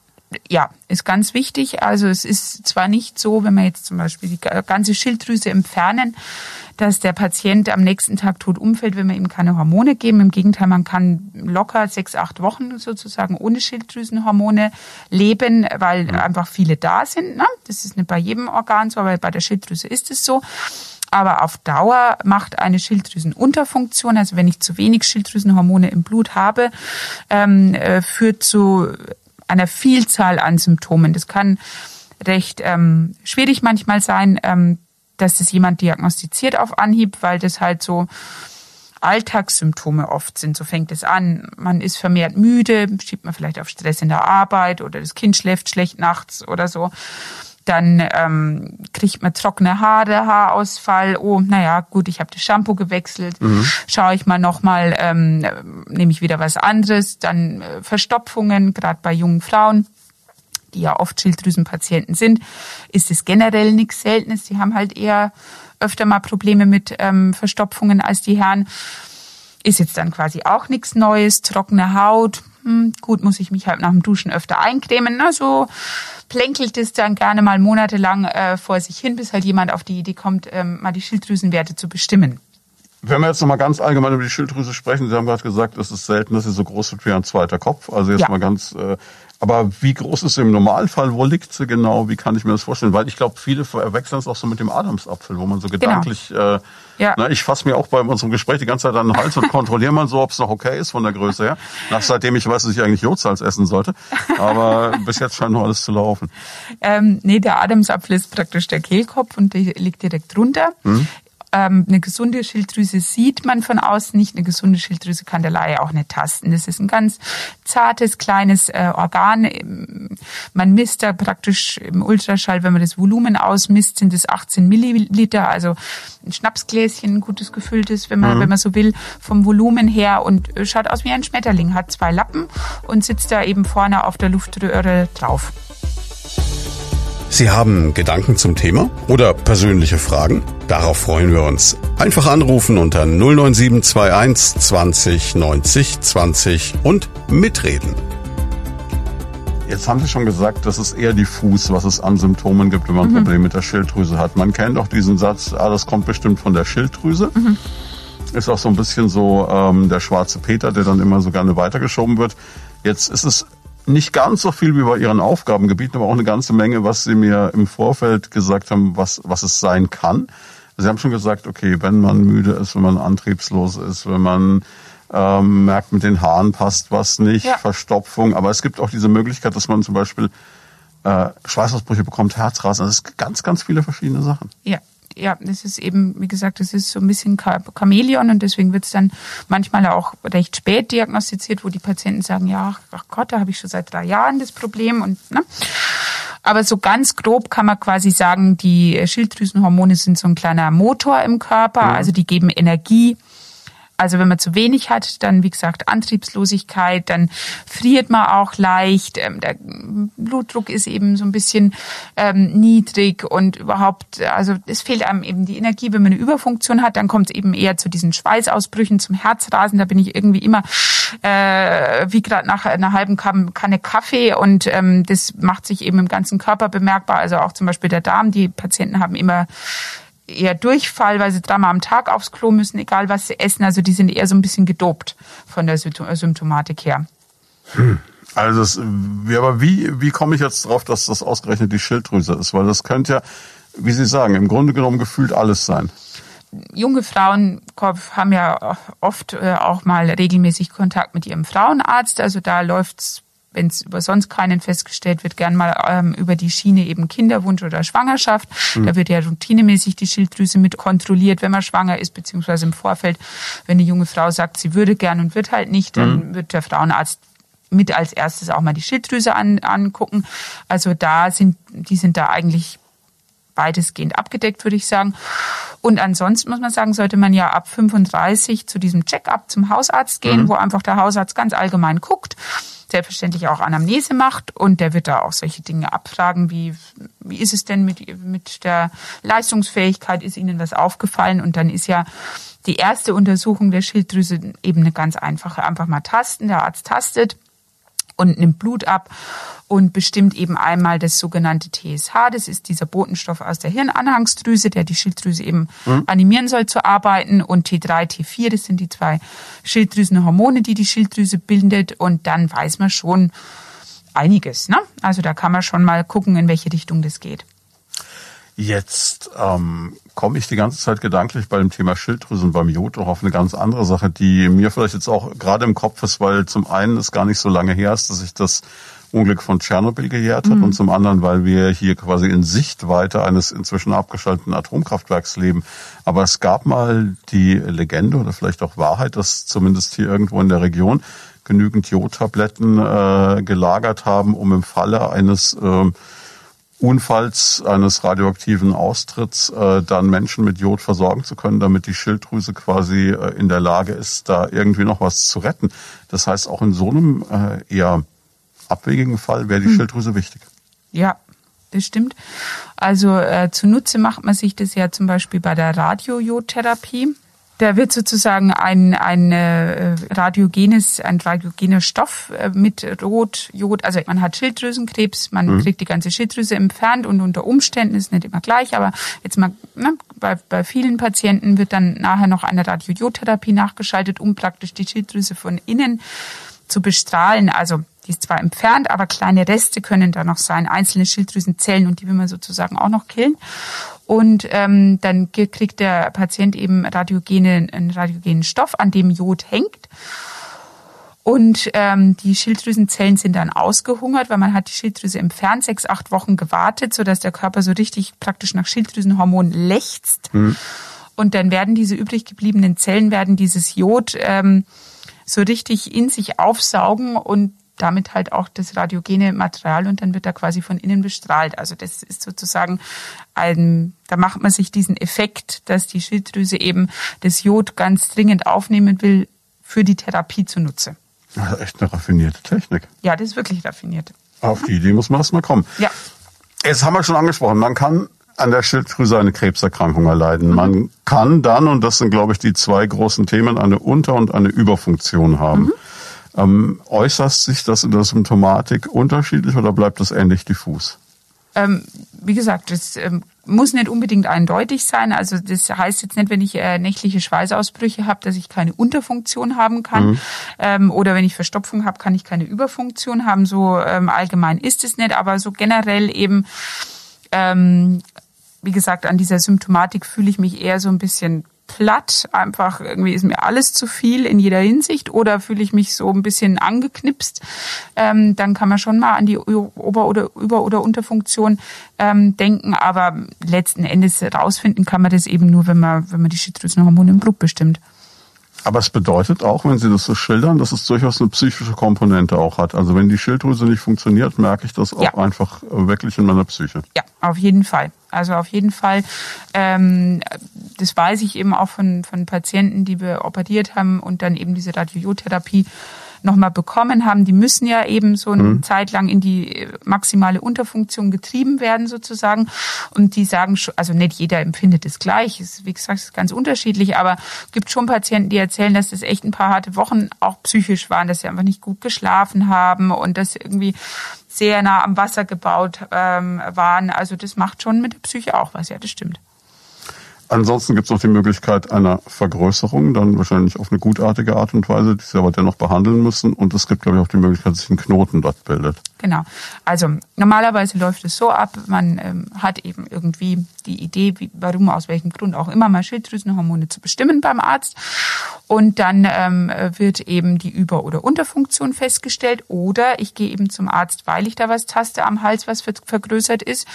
Ja, ist ganz wichtig. Also es ist zwar nicht so, wenn wir jetzt zum Beispiel die ganze Schilddrüse entfernen, dass der Patient am nächsten Tag tot umfällt, wenn wir ihm keine Hormone geben. Im Gegenteil, man kann locker sechs, acht Wochen sozusagen ohne Schilddrüsenhormone leben, weil mhm. einfach viele da sind. Ne? Das ist nicht bei jedem Organ so, aber bei der Schilddrüse ist es so. Aber auf Dauer macht eine Schilddrüsenunterfunktion, also wenn ich zu wenig Schilddrüsenhormone im Blut habe, ähm, äh, führt zu einer Vielzahl an Symptomen. Das kann recht ähm, schwierig manchmal sein, ähm, dass das jemand diagnostiziert auf Anhieb, weil das halt so Alltagssymptome oft sind. So fängt es an. Man ist vermehrt müde, schiebt man vielleicht auf Stress in der Arbeit oder das Kind schläft schlecht nachts oder so. Dann ähm, kriegt man trockene Haare, Haarausfall. Oh, naja, gut, ich habe das Shampoo gewechselt. Mhm. Schaue ich mal nochmal, ähm, nehme ich wieder was anderes. Dann äh, Verstopfungen, gerade bei jungen Frauen, die ja oft Schilddrüsenpatienten sind, ist es generell nichts Seltenes. Die haben halt eher öfter mal Probleme mit ähm, Verstopfungen als die Herren. Ist jetzt dann quasi auch nichts Neues. Trockene Haut, hm, gut, muss ich mich halt nach dem Duschen öfter eincremen. Ne? So plänkelt es dann gerne mal monatelang äh, vor sich hin, bis halt jemand auf die Idee kommt, ähm, mal die Schilddrüsenwerte zu bestimmen. Wenn wir jetzt noch mal ganz allgemein über die Schilddrüse sprechen, Sie haben gerade gesagt, es ist selten, dass sie so groß wird wie ein zweiter Kopf. Also jetzt ja. mal ganz, äh, aber wie groß ist sie im Normalfall? Wo liegt sie genau? Wie kann ich mir das vorstellen? Weil ich glaube, viele verwechseln es auch so mit dem Adamsapfel, wo man so gedanklich, genau. äh, ja. na, ich fasse mir auch bei unserem Gespräch die ganze Zeit an den Hals und kontrolliere mal so, ob es noch okay ist von der Größe her. Nach seitdem ich weiß, dass ich eigentlich Jodsalz essen sollte. Aber bis jetzt scheint noch alles zu laufen. Ähm, nee, der Adamsapfel ist praktisch der Kehlkopf und der liegt direkt drunter. Hm. Eine gesunde Schilddrüse sieht man von außen nicht. Eine gesunde Schilddrüse kann der Laie auch nicht tasten. Das ist ein ganz zartes, kleines äh, Organ. Man misst da praktisch im Ultraschall, wenn man das Volumen ausmisst, sind es achtzehn Milliliter. Also ein Schnapsgläschen, ein gutes gefülltes, wenn man, mhm. wenn man so will, vom Volumen her. Und schaut aus wie ein Schmetterling, hat zwei Lappen und sitzt da eben vorne auf der Luftröhre drauf. Sie haben Gedanken zum Thema oder persönliche Fragen? Darauf freuen wir uns. Einfach anrufen unter null neun sieben zwei eins zwanzig neunzig zwanzig und mitreden. Jetzt haben Sie schon gesagt, das ist eher diffus, was es an Symptomen gibt, wenn man ein mhm. Problem mit der Schilddrüse hat. Man kennt auch diesen Satz, ah, das kommt bestimmt von der Schilddrüse. Mhm. Ist auch so ein bisschen so ähm, der schwarze Peter, der dann immer so gerne weitergeschoben wird. Jetzt ist es nicht ganz so viel wie bei Ihren Aufgabengebieten, aber auch eine ganze Menge, was Sie mir im Vorfeld gesagt haben, was, was es sein kann. Sie haben schon gesagt, okay, wenn man müde ist, wenn man antriebslos ist, wenn man ähm, merkt, mit den Haaren passt was nicht, ja. Verstopfung. Aber es gibt auch diese Möglichkeit, dass man zum Beispiel äh, Schweißausbrüche bekommt, Herzrasen. Das ist ganz, ganz viele verschiedene Sachen. Ja. Ja, das ist eben, wie gesagt, das ist so ein bisschen Chamäleon und deswegen wird es dann manchmal auch recht spät diagnostiziert, wo die Patienten sagen, ja, ach Gott, da habe ich schon seit drei Jahren das Problem und ne. Aber so ganz grob kann man quasi sagen, die Schilddrüsenhormone sind so ein kleiner Motor im Körper, mhm. also die geben Energie. Also wenn man zu wenig hat, dann wie gesagt Antriebslosigkeit, dann friert man auch leicht, der Blutdruck ist eben so ein bisschen ähm, niedrig und überhaupt, also es fehlt einem eben die Energie. Wenn man eine Überfunktion hat, dann kommt es eben eher zu diesen Schweißausbrüchen, zum Herzrasen. Da bin ich irgendwie immer äh, wie gerade nach einer halben Kanne Kaffee und ähm, das macht sich eben im ganzen Körper bemerkbar. Also auch zum Beispiel der Darm. Die Patienten haben immer eher Durchfall, weil sie dreimal am Tag aufs Klo müssen, egal was sie essen. Also die sind eher so ein bisschen gedopt von der Symptomatik her. Hm. Also es, aber wie, wie komme ich jetzt drauf, dass das ausgerechnet die Schilddrüse ist? Weil das könnte ja, wie Sie sagen, im Grunde genommen gefühlt alles sein. Junge Frauen haben ja oft auch mal regelmäßig Kontakt mit ihrem Frauenarzt. Also da läuft's, wenn es über sonst keinen festgestellt wird, gern mal ähm, über die Schiene eben Kinderwunsch oder Schwangerschaft. Mhm. Da wird ja routinemäßig die Schilddrüse mit kontrolliert, wenn man schwanger ist, beziehungsweise im Vorfeld, wenn eine junge Frau sagt, sie würde gern und wird halt nicht, dann mhm. wird der Frauenarzt mit als erstes auch mal die Schilddrüse an, angucken. Also da sind, die sind da eigentlich weitestgehend abgedeckt, würde ich sagen. Und ansonsten muss man sagen, sollte man ja ab fünfunddreißig zu diesem Check-up zum Hausarzt gehen, mhm. wo einfach der Hausarzt ganz allgemein guckt, selbstverständlich auch Anamnese macht und der wird da auch solche Dinge abfragen, wie wie ist es denn mit mit der Leistungsfähigkeit, ist Ihnen was aufgefallen? Und dann ist ja die erste Untersuchung der Schilddrüse eben eine ganz einfache, einfach mal tasten, der Arzt tastet und nimmt Blut ab und bestimmt eben einmal das sogenannte T S H, das ist dieser Botenstoff aus der Hirnanhangsdrüse, der die Schilddrüse eben mhm. animieren soll zu arbeiten, und T drei, T vier, das sind die zwei Schilddrüsenhormone, die die Schilddrüse bildet, und dann weiß man schon einiges, ne? Also da kann man schon mal gucken, in welche Richtung das geht. Jetzt ähm, komme ich die ganze Zeit gedanklich bei dem Thema Schilddrüse und beim Jod auch auf eine ganz andere Sache, die mir vielleicht jetzt auch gerade im Kopf ist, weil zum einen es gar nicht so lange her ist, dass sich das Unglück von Tschernobyl gejährt hat, mhm. und zum anderen, weil wir hier quasi in Sichtweite eines inzwischen abgeschalteten Atomkraftwerks leben. Aber es gab mal die Legende oder vielleicht auch Wahrheit, dass zumindest hier irgendwo in der Region genügend Jodtabletten äh, gelagert haben, um im Falle eines äh, Unfalls, eines radioaktiven Austritts, äh, dann Menschen mit Jod versorgen zu können, damit die Schilddrüse quasi äh, in der Lage ist, da irgendwie noch was zu retten. Das heißt, auch in so einem äh, eher abwegigen Fall wäre die hm. Schilddrüse wichtig. Ja, das stimmt. Also äh, zunutze macht man sich das ja zum Beispiel bei der Radiojodtherapie. Da wird sozusagen ein, ein äh, radiogenes, ein radiogener Stoff äh, mit Rotjod, also man hat Schilddrüsenkrebs, man mhm. kriegt die ganze Schilddrüse entfernt und unter Umständen ist nicht immer gleich, aber jetzt mal, ne, bei, bei vielen Patienten wird dann nachher noch eine Radiojodtherapie nachgeschaltet, um praktisch die Schilddrüse von innen zu bestrahlen. Also die ist zwar entfernt, aber kleine Reste können da noch sein, einzelne Schilddrüsenzellen, und die will man sozusagen auch noch killen. Und ähm, dann kriegt der Patient eben radiogene, einen radiogenen Stoff, an dem Jod hängt. Und ähm, die Schilddrüsenzellen sind dann ausgehungert, weil man hat die Schilddrüse entfernt, sechs, acht Wochen gewartet, sodass der Körper so richtig praktisch nach Schilddrüsenhormon lechzt. Mhm. Und dann werden diese übrig gebliebenen Zellen, werden dieses Jod ähm, so richtig in sich aufsaugen und damit halt auch das radiogene Material, und dann wird er quasi von innen bestrahlt. Also das ist sozusagen ein, da macht man sich diesen Effekt, dass die Schilddrüse eben das Jod ganz dringend aufnehmen will, für die Therapie zunutze. Das ist echt eine raffinierte Technik. Ja, das ist wirklich raffiniert. Auf die Idee muss man erst mal kommen. Ja. Jetzt haben wir schon angesprochen, man kann an der Schilddrüse eine Krebserkrankung erleiden. Mhm. Man kann dann, und das sind, glaube ich, die zwei großen Themen, eine Unter- und eine Überfunktion haben. Mhm. Ähm, äußert sich das in der Symptomatik unterschiedlich oder bleibt das ähnlich diffus? Ähm, wie gesagt, das ähm, muss nicht unbedingt eindeutig sein. Also das heißt jetzt nicht, wenn ich äh, nächtliche Schweißausbrüche habe, dass ich keine Unterfunktion haben kann. Mhm. Ähm, oder wenn ich Verstopfung habe, kann ich keine Überfunktion haben. So ähm, allgemein ist es nicht, aber so generell eben, ähm, wie gesagt, an dieser Symptomatik fühle ich mich eher so ein bisschen platt, einfach irgendwie ist mir alles zu viel in jeder Hinsicht oder fühle ich mich so ein bisschen angeknipst, ähm, dann kann man schon mal an die Ober- oder Über- oder Unterfunktion ähm, denken, aber letzten Endes rausfinden kann man das eben nur, wenn man, wenn man die Schilddrüsenhormone im Blut bestimmt. Aber es bedeutet auch, wenn Sie das so schildern, dass es durchaus eine psychische Komponente auch hat. Also wenn die Schilddrüse nicht funktioniert, merke ich das auch ja. einfach wirklich in meiner Psyche. Ja, auf jeden Fall. Also auf jeden Fall. Ähm, das weiß ich eben auch von, von Patienten, die wir operiert haben und dann eben diese Radiotherapie nochmal bekommen haben. Die müssen ja eben so eine mhm. Zeit lang in die maximale Unterfunktion getrieben werden sozusagen. Und die sagen, also nicht jeder empfindet es gleich. Es ist, wie gesagt, ist ganz unterschiedlich. Aber es gibt schon Patienten, die erzählen, dass das echt ein paar harte Wochen auch psychisch waren, dass sie einfach nicht gut geschlafen haben und dass sie irgendwie sehr nah am Wasser gebaut ähm, waren. Also das macht schon mit der Psyche auch was. Ja, das stimmt. Ansonsten gibt es noch die Möglichkeit einer Vergrößerung, dann wahrscheinlich auf eine gutartige Art und Weise, die Sie aber dennoch behandeln müssen. Und es gibt, glaube ich, auch die Möglichkeit, dass sich ein Knoten dort bildet. Genau. Also normalerweise läuft es so ab, man ähm, hat eben irgendwie die Idee, wie, warum, aus welchem Grund auch immer, mal Schilddrüsenhormone zu bestimmen beim Arzt. Und dann ähm, wird eben die Über- oder Unterfunktion festgestellt. Oder ich gehe eben zum Arzt, weil ich da was taste am Hals, was vergrößert ist.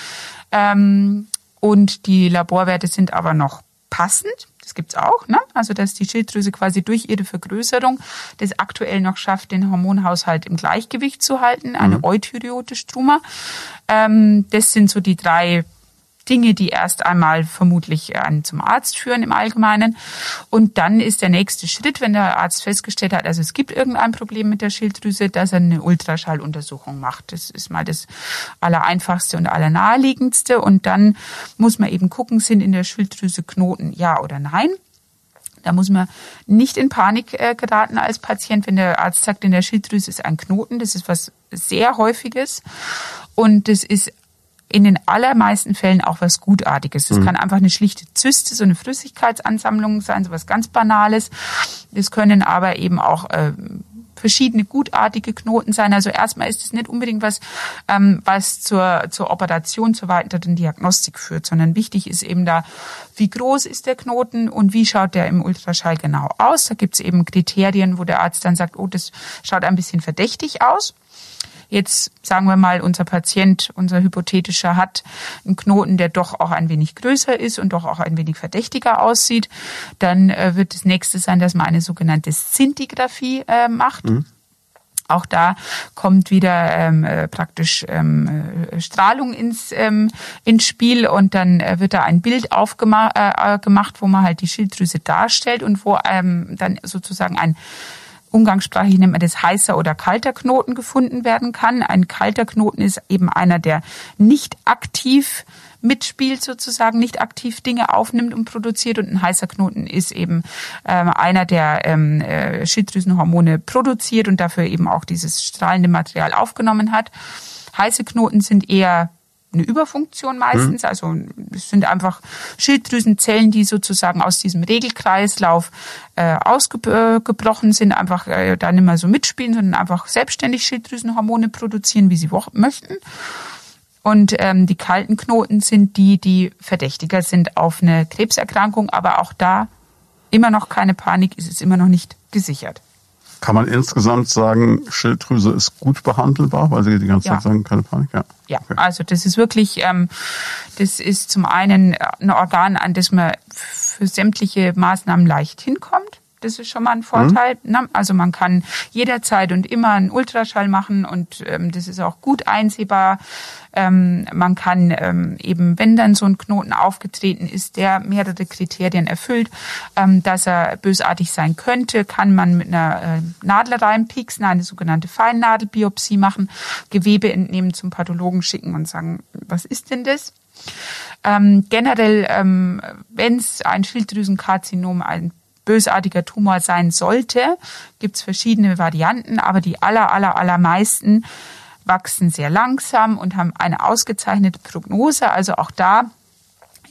Ähm, Und die Laborwerte sind aber noch passend. Das gibt's auch, ne? Also dass die Schilddrüse quasi durch ihre Vergrößerung das aktuell noch schafft, den Hormonhaushalt im Gleichgewicht zu halten, eine mhm. Euthyreote-Struma. Ähm, das sind so die drei Dinge, die erst einmal vermutlich einen zum Arzt führen im Allgemeinen. Und dann ist der nächste Schritt, wenn der Arzt festgestellt hat, also es gibt irgendein Problem mit der Schilddrüse, dass er eine Ultraschalluntersuchung macht. Das ist mal das Allereinfachste und Allernaheliegendste. Und dann muss man eben gucken, sind in der Schilddrüse Knoten, ja oder nein. Da muss man nicht in Panik äh, geraten als Patient, wenn der Arzt sagt, in der Schilddrüse ist ein Knoten. Das ist was sehr Häufiges. Und das ist in den allermeisten Fällen auch was Gutartiges. Das mhm. kann einfach eine schlichte Zyste, so eine Flüssigkeitsansammlung sein, so was ganz Banales. Das können aber eben auch äh, verschiedene gutartige Knoten sein. Also erstmal ist es nicht unbedingt was, ähm, was zur, zur Operation, zur weiteren Diagnostik führt, sondern wichtig ist eben da, wie groß ist der Knoten und wie schaut der im Ultraschall genau aus. Da gibt es eben Kriterien, wo der Arzt dann sagt, oh, das schaut ein bisschen verdächtig aus. Jetzt sagen wir mal, unser Patient, unser hypothetischer, hat einen Knoten, der doch auch ein wenig größer ist und doch auch ein wenig verdächtiger aussieht. Dann äh, wird das nächste sein, dass man eine sogenannte Szintigraphie äh, macht. Mhm. Auch da kommt wieder ähm, äh, praktisch ähm, äh, Strahlung ins, ähm, ins Spiel und dann äh, wird da ein Bild aufgemacht, äh, gemacht, wo man halt die Schilddrüse darstellt und wo ähm, dann sozusagen ein umgangssprachlich nennt man das heißer oder kalter Knoten gefunden werden kann. Ein kalter Knoten ist eben einer, der nicht aktiv mitspielt sozusagen, nicht aktiv Dinge aufnimmt und produziert. Und ein heißer Knoten ist eben ähm, einer, der ähm, äh, Schilddrüsenhormone produziert und dafür eben auch dieses strahlende Material aufgenommen hat. Heiße Knoten sind eher eine Überfunktion meistens, mhm. also es sind einfach Schilddrüsenzellen, die sozusagen aus diesem Regelkreislauf äh, ausgebrochen sind, einfach äh, da nicht mehr so mitspielen, sondern einfach selbstständig Schilddrüsenhormone produzieren, wie sie wo- möchten. Und ähm, die kalten Knoten sind die, die verdächtiger sind auf eine Krebserkrankung, aber auch da immer noch keine Panik, ist es immer noch nicht gesichert. Kann man insgesamt sagen, Schilddrüse ist gut behandelbar, weil Sie die ganze ja. Zeit sagen, keine Panik? Ja, ja okay. Also das ist wirklich, ähm, das ist zum einen ein Organ, an das man für sämtliche Maßnahmen leicht hinkommt. Das ist schon mal ein Vorteil. Mhm. Also man kann jederzeit und immer einen Ultraschall machen und ähm, das ist auch gut einsehbar. Ähm, man kann ähm, eben, wenn dann so ein Knoten aufgetreten ist, der mehrere Kriterien erfüllt, ähm, dass er bösartig sein könnte, kann man mit einer äh, Nadel reinpieksen, eine sogenannte Feinnadelbiopsie machen, Gewebe entnehmen, zum Pathologen schicken und sagen, was ist denn das? Ähm, generell, ähm, wenn es ein Schilddrüsenkarzinom, ein bösartiger Tumor sein sollte, gibt es verschiedene Varianten, aber die aller, aller, allermeisten wachsen sehr langsam und haben eine ausgezeichnete Prognose. Also auch da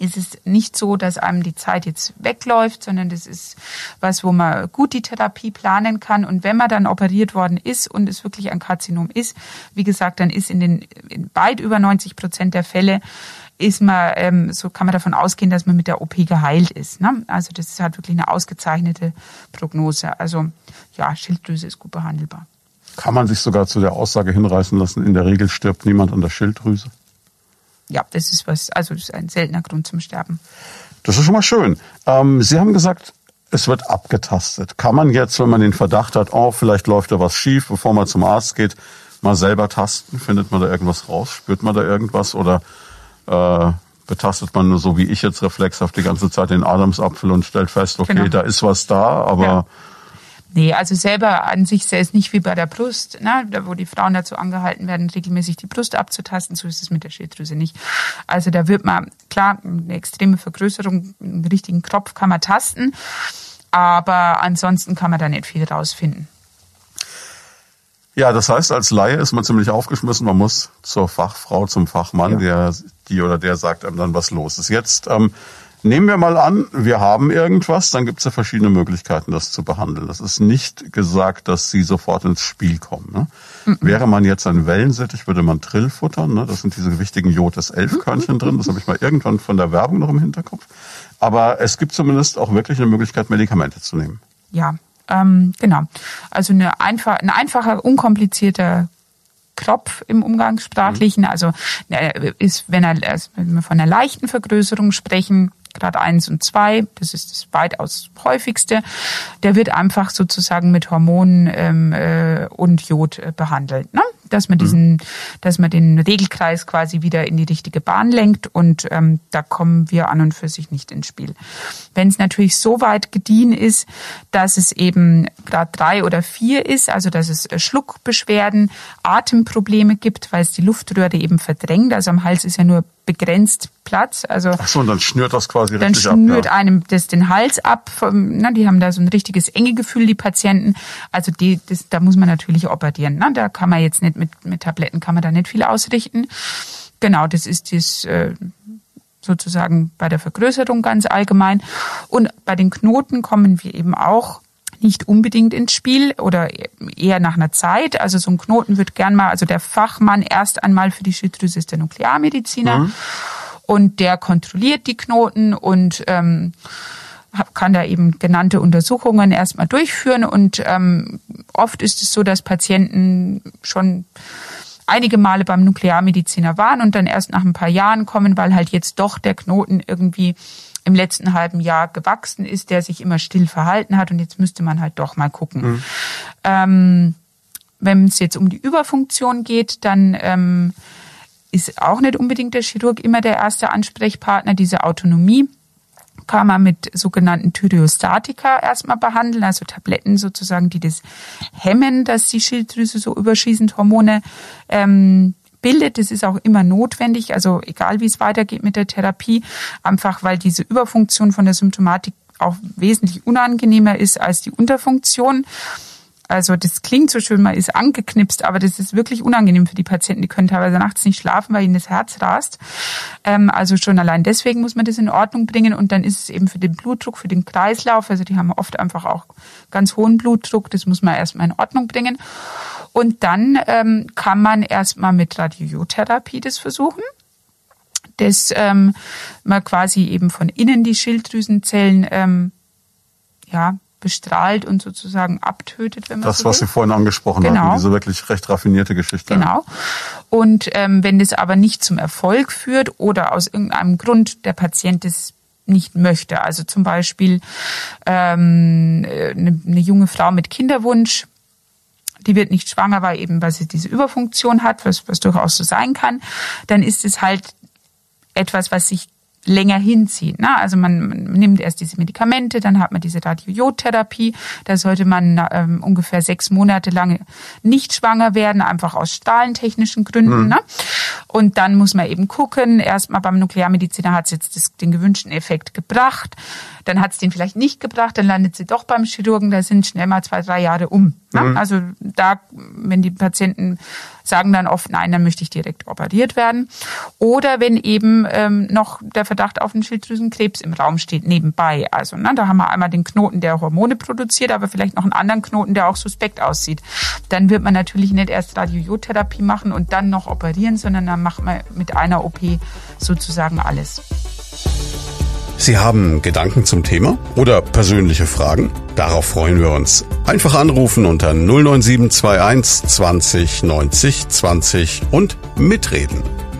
ist es nicht so, dass einem die Zeit jetzt wegläuft, sondern das ist was, wo man gut die Therapie planen kann. Und wenn man dann operiert worden ist und es wirklich ein Karzinom ist, wie gesagt, dann ist in den in weit über neunzig Prozent der Fälle ist man, ähm, so kann man davon ausgehen, dass man mit der O P geheilt ist. Ne? Also das ist halt wirklich eine ausgezeichnete Prognose. Also ja, Schilddrüse ist gut behandelbar. Kann man sich sogar zu der Aussage hinreißen lassen, in der Regel stirbt niemand an der Schilddrüse? Ja, das ist was, also das ist ein seltener Grund zum Sterben. Das ist schon mal schön. Ähm, Sie haben gesagt, es wird abgetastet. Kann man jetzt, wenn man den Verdacht hat, oh, vielleicht läuft da was schief, bevor man zum Arzt geht, mal selber tasten? Findet man da irgendwas raus? Spürt man da irgendwas? Oder äh, betastet man nur so wie ich jetzt reflexhaft die ganze Zeit den Adamsapfel und stellt fest, okay, genau, da ist was da, aber... Ja. Nee, also selber an sich ist nicht wie bei der Brust, ne, wo die Frauen dazu angehalten werden, regelmäßig die Brust abzutasten. So ist es mit der Schilddrüse nicht. Also da wird man, klar, eine extreme Vergrößerung, einen richtigen Kropf kann man tasten, aber ansonsten kann man da nicht viel rausfinden. Ja, das heißt, als Laie ist man ziemlich aufgeschmissen. Man muss zur Fachfrau, zum Fachmann, ja, der die oder der sagt einem dann, was los ist. Jetzt ähm, nehmen wir mal an, wir haben irgendwas, dann gibt es ja verschiedene Möglichkeiten, das zu behandeln. Das ist nicht gesagt, dass sie sofort ins Spiel kommen. Ne? Mhm. Wäre man jetzt ein Wellensittich, würde man Trill futtern. Ne? Das sind diese wichtigen Jod S elf Körnchen mhm. drin. Das habe ich mal irgendwann von der Werbung noch im Hinterkopf. Aber es gibt zumindest auch wirklich eine Möglichkeit, Medikamente zu nehmen. Ja, ähm, genau. Also eine einfach, ein einfacher, unkomplizierter Kropf im Umgangssprachlichen. Mhm. Also ist, wenn, er, wenn wir von einer leichten Vergrößerung sprechen, Grad eins und zwei, das ist das weitaus häufigste, der wird einfach sozusagen mit Hormonen ähm, äh, und Jod äh, behandelt, ne? Dass man diesen, mhm. dass man den Regelkreis quasi wieder in die richtige Bahn lenkt und ähm, da kommen wir an und für sich nicht ins Spiel. Wenn es natürlich so weit gediehen ist, dass es eben Grad drei oder vier ist, also dass es Schluckbeschwerden, Atemprobleme gibt, weil es die Luftröhre eben verdrängt, also am Hals ist ja nur begrenzt Platz. Also ach so, und dann schnürt das quasi dann richtig ab. Dann schnürt ja. einem das den Hals ab. Na, die haben da so ein richtiges Engegefühl, die Patienten. Also die, das, da muss man natürlich operieren. Na, da kann man jetzt nicht mit mit Tabletten kann man da nicht viel ausrichten. Genau, das ist das äh, sozusagen bei der Vergrößerung ganz allgemein. Und bei den Knoten kommen wir eben auch nicht unbedingt ins Spiel oder eher nach einer Zeit. Also so ein Knoten wird gern mal, also der Fachmann erst einmal für die Schilddrüse ist der Nuklearmediziner mhm. und der kontrolliert die Knoten und ähm, kann da eben genannte Untersuchungen erstmal durchführen und ähm, oft ist es so, dass Patienten schon einige Male beim Nuklearmediziner waren und dann erst nach ein paar Jahren kommen, weil halt jetzt doch der Knoten irgendwie im letzten halben Jahr gewachsen ist, der sich immer still verhalten hat und jetzt müsste man halt doch mal gucken. Mhm. Ähm, wenn es jetzt um die Überfunktion geht, dann ähm, ist auch nicht unbedingt der Chirurg immer der erste Ansprechpartner. Diese Autonomie kann man mit sogenannten Thyreostatika erstmal behandeln, also Tabletten sozusagen, die das hemmen, dass die Schilddrüse so überschießend Hormone ähm, bildet. Das ist auch immer notwendig, also egal wie es weitergeht mit der Therapie, einfach weil diese Überfunktion von der Symptomatik auch wesentlich unangenehmer ist als die Unterfunktion. Also das klingt so schön, man ist angeknipst, aber das ist wirklich unangenehm für die Patienten. Die können teilweise nachts nicht schlafen, weil ihnen das Herz rast. Ähm, also schon allein deswegen muss man das in Ordnung bringen. Und dann ist es eben für den Blutdruck, für den Kreislauf, also die haben oft einfach auch ganz hohen Blutdruck, das muss man erstmal in Ordnung bringen. Und dann ähm, kann man erstmal mit Radiojodtherapie das versuchen. Dass ähm, man quasi eben von innen die Schilddrüsenzellen ähm, ja, bestrahlt und sozusagen abtötet, wenn man das, so was will. Sie vorhin angesprochen genau. haben, diese wirklich recht raffinierte Geschichte. Genau. Und ähm, wenn das aber nicht zum Erfolg führt oder aus irgendeinem Grund der Patient es nicht möchte, also zum Beispiel ähm, eine, eine junge Frau mit Kinderwunsch, die wird nicht schwanger, weil eben, weil sie diese Überfunktion hat, was, was durchaus so sein kann, dann ist es halt etwas, was sich länger hinzieht. Ne? Also man, man nimmt erst diese Medikamente, dann hat man diese Radiojodtherapie. Da sollte man ähm, ungefähr sechs Monate lang nicht schwanger werden, einfach aus strahlentechnischen Gründen. Mhm. Ne? Und dann muss man eben gucken, erstmal beim Nuklearmediziner hat es jetzt das, den gewünschten Effekt gebracht, dann hat es den vielleicht nicht gebracht, dann landet sie doch beim Chirurgen, da sind schnell mal zwei, drei Jahre um. Mhm. Also da, wenn die Patienten sagen dann oft, nein, dann möchte ich direkt operiert werden. Oder wenn eben ähm, noch der Verdacht auf einen Schilddrüsenkrebs im Raum steht, nebenbei. Also ne, da haben wir einmal den Knoten, der Hormone produziert, aber vielleicht noch einen anderen Knoten, der auch suspekt aussieht. Dann wird man natürlich nicht erst Radiotherapie machen und dann noch operieren, sondern dann macht man mit einer O P sozusagen alles. Sie haben Gedanken zum Thema oder persönliche Fragen? Darauf freuen wir uns. Einfach anrufen unter null neun sieben zwei eins zwanzig neunzig zwanzig und mitreden.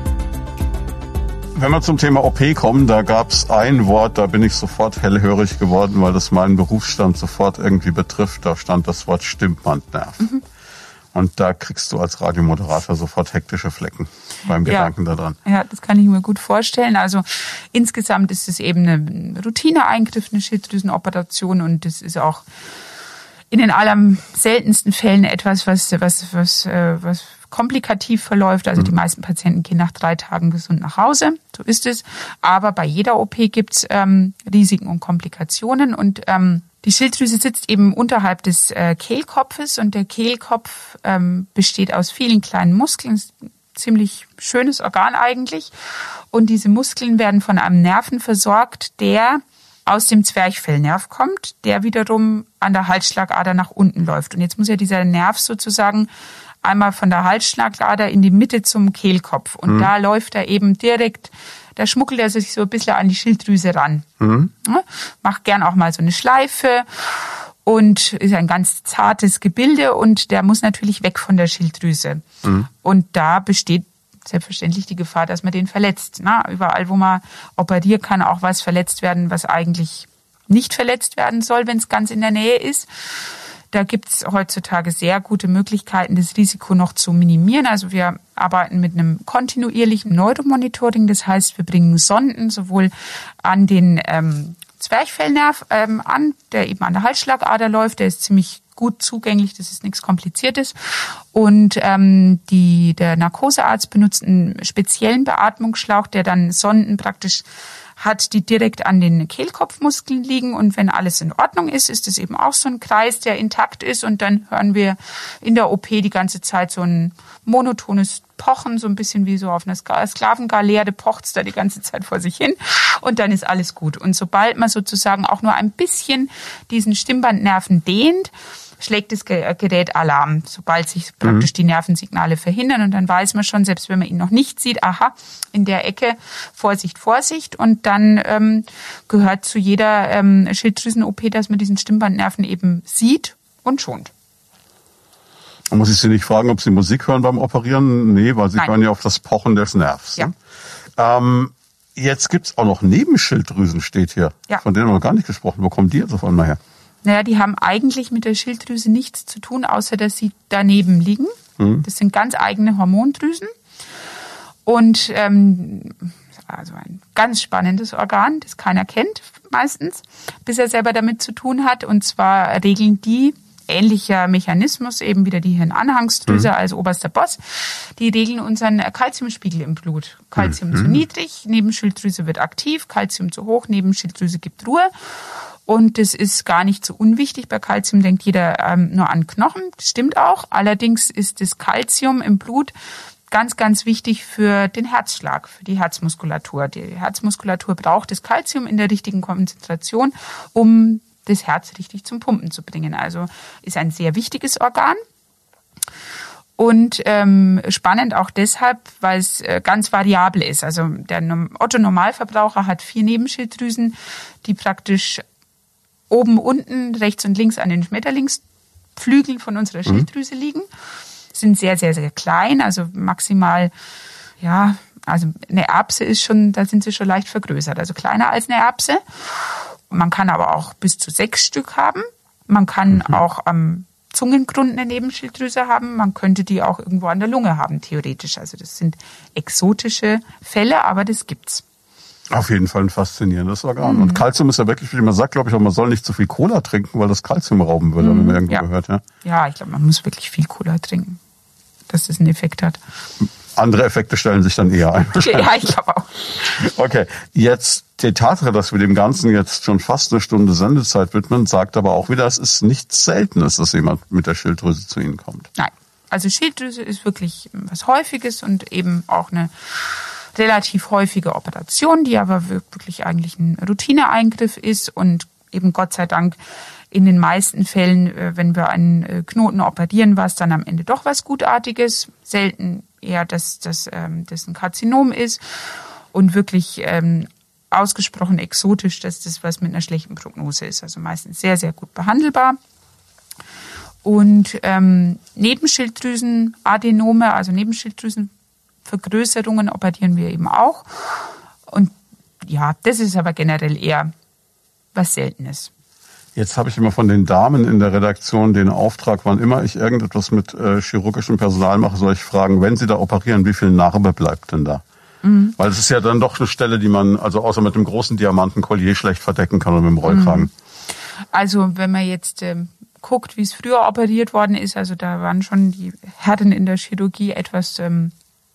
Wenn wir zum Thema O P kommen, da gab es ein Wort, da bin ich sofort hellhörig geworden, weil das meinen Berufsstand sofort irgendwie betrifft. Da stand das Wort Stimmbandnerv. Mhm. Und da kriegst du als Radiomoderator sofort hektische Flecken beim Gedanken ja, daran. Ja, das kann ich mir gut vorstellen. Also insgesamt ist es eben ein Routineeingriff, eine Schilddrüsenoperation, und das ist auch in den allerseltensten Fällen etwas, was was was was komplikativ verläuft. Also mhm. die meisten Patienten gehen nach drei Tagen gesund nach Hause. So ist es. Aber bei jeder O P gibt's ähm, Risiken und Komplikationen, und ähm, die Schilddrüse sitzt eben unterhalb des äh, Kehlkopfes, und der Kehlkopf ähm, besteht aus vielen kleinen Muskeln. Ist ein ziemlich schönes Organ eigentlich. Und diese Muskeln werden von einem Nerven versorgt, der aus dem Zwerchfellnerv kommt, der wiederum an der Halsschlagader nach unten läuft. Und jetzt muss ja dieser Nerv sozusagen einmal von der Halsschlagader in die Mitte zum Kehlkopf. Und mhm. da läuft er eben direkt, da schmuggelt er sich so ein bisschen an die Schilddrüse ran. Mhm. Ja, macht gern auch mal so eine Schleife und ist ein ganz zartes Gebilde, und der muss natürlich weg von der Schilddrüse. Mhm. Und da besteht selbstverständlich die Gefahr, dass man den verletzt. Na, überall, wo man operiert, kann auch was verletzt werden, was eigentlich nicht verletzt werden soll, wenn es ganz in der Nähe ist. Da gibt's heutzutage sehr gute Möglichkeiten, das Risiko noch zu minimieren. Also wir arbeiten mit einem kontinuierlichen Neuromonitoring. Das heißt, wir bringen Sonden sowohl an den ähm, Zwerchfellnerv ähm, an, der eben an der Halsschlagader läuft. Der ist ziemlich gut zugänglich, das ist nichts Kompliziertes. Und ähm, die, der Narkosearzt benutzt einen speziellen Beatmungsschlauch, der dann Sonden praktisch hat, die direkt an den Kehlkopfmuskeln liegen. Und wenn alles in Ordnung ist, ist es eben auch so ein Kreis, der intakt ist. Und dann hören wir in der O P die ganze Zeit so ein monotones Pochen, so ein bisschen wie so auf einer Sklavengaleere, pocht's da die ganze Zeit vor sich hin. Und dann ist alles gut. Und sobald man sozusagen auch nur ein bisschen diesen Stimmbandnerven dehnt, schlägt das Gerät Alarm, sobald sich praktisch die Nervensignale verhindern. Und dann weiß man schon, selbst wenn man ihn noch nicht sieht, aha, in der Ecke, Vorsicht, Vorsicht. Und dann ähm, gehört zu jeder ähm, Schilddrüsen-O P, dass man diesen Stimmbandnerven eben sieht und schont. Und muss ich Sie nicht fragen, ob Sie Musik hören beim Operieren? Nee, weil Sie Nein. hören ja auf das Pochen des Nervs. Ja. Ne? Ähm, jetzt gibt's auch noch Nebenschilddrüsen, steht hier. Ja. Von denen haben wir noch gar nicht gesprochen. Wo kommen die jetzt auf einmal her? Naja, die haben eigentlich mit der Schilddrüse nichts zu tun, außer dass sie daneben liegen. Mhm. Das sind ganz eigene Hormondrüsen. Und ähm, also ein ganz spannendes Organ, das keiner kennt meistens, bis er selber damit zu tun hat. Und zwar regeln die, ähnlicher Mechanismus, eben wieder die Hirnanhangsdrüse mhm. als oberster Boss, die regeln unseren Kalziumspiegel im Blut. Kalzium mhm. zu niedrig, Nebenschilddrüse wird aktiv, Kalzium zu hoch, Nebenschilddrüse gibt Ruhe. Und das ist gar nicht so unwichtig. Bei Kalzium denkt jeder ähm, nur an Knochen. Das stimmt auch. Allerdings ist das Kalzium im Blut ganz, ganz wichtig für den Herzschlag, für die Herzmuskulatur. Die Herzmuskulatur braucht das Kalzium in der richtigen Konzentration, um das Herz richtig zum Pumpen zu bringen. Also ist ein sehr wichtiges Organ. Und ähm, spannend auch deshalb, weil es äh, ganz variabel ist. Also der Otto-Normalverbraucher hat vier Nebenschilddrüsen, die praktisch oben, unten, rechts und links an den Schmetterlingsflügeln von unserer Schilddrüse liegen. Sind sehr, sehr, sehr klein, also maximal, ja, also eine Erbse ist schon, da sind sie schon leicht vergrößert, also kleiner als eine Erbse. Man kann aber auch bis zu sechs Stück haben. Man kann mhm. auch am Zungengrund eine Nebenschilddrüse haben. Man könnte die auch irgendwo an der Lunge haben, theoretisch. Also das sind exotische Fälle, aber das gibt's. Auf jeden Fall ein faszinierendes Organ. Mhm. Und Kalzium ist ja wirklich, wie man sagt, glaube ich, auch, man soll nicht zu viel Cola trinken, weil das Kalzium rauben würde, mhm. haben wir irgendwo ja. gehört. Ja, ja ich glaube, man muss wirklich viel Cola trinken, dass das einen Effekt hat. Andere Effekte stellen sich dann eher ein. Ja, ich glaube auch. Okay, jetzt Die Tatsache, dass wir dem Ganzen jetzt schon fast eine Stunde Sendezeit widmen, sagt aber auch wieder, es ist nichts Seltenes, dass jemand mit der Schilddrüse zu Ihnen kommt. Nein, also Schilddrüse ist wirklich was Häufiges und eben auch eine relativ häufige Operation, die aber wirklich eigentlich ein Routineeingriff ist und eben Gott sei Dank in den meisten Fällen, wenn wir einen Knoten operieren, war es dann am Ende doch was Gutartiges. Selten eher, dass das dass ein Karzinom ist und wirklich ähm, ausgesprochen exotisch, dass das was mit einer schlechten Prognose ist. Also meistens sehr, sehr gut behandelbar. Und ähm, Nebenschilddrüsenadenome, also Nebenschilddrüsenvergrößerungen operieren wir eben auch. Und ja, das ist aber generell eher was Seltenes. Jetzt habe ich immer von den Damen in der Redaktion den Auftrag, wann immer ich irgendetwas mit äh, chirurgischem Personal mache, soll ich fragen, wenn Sie da operieren, wie viel Narbe bleibt denn da? Mhm. Weil es ist ja dann doch eine Stelle, die man, also außer mit dem großen Diamanten-Collier schlecht verdecken kann oder mit dem Rollkragen. Also wenn man jetzt ähm, guckt, wie es früher operiert worden ist, also da waren schon die Herren in der Chirurgie etwas ähm,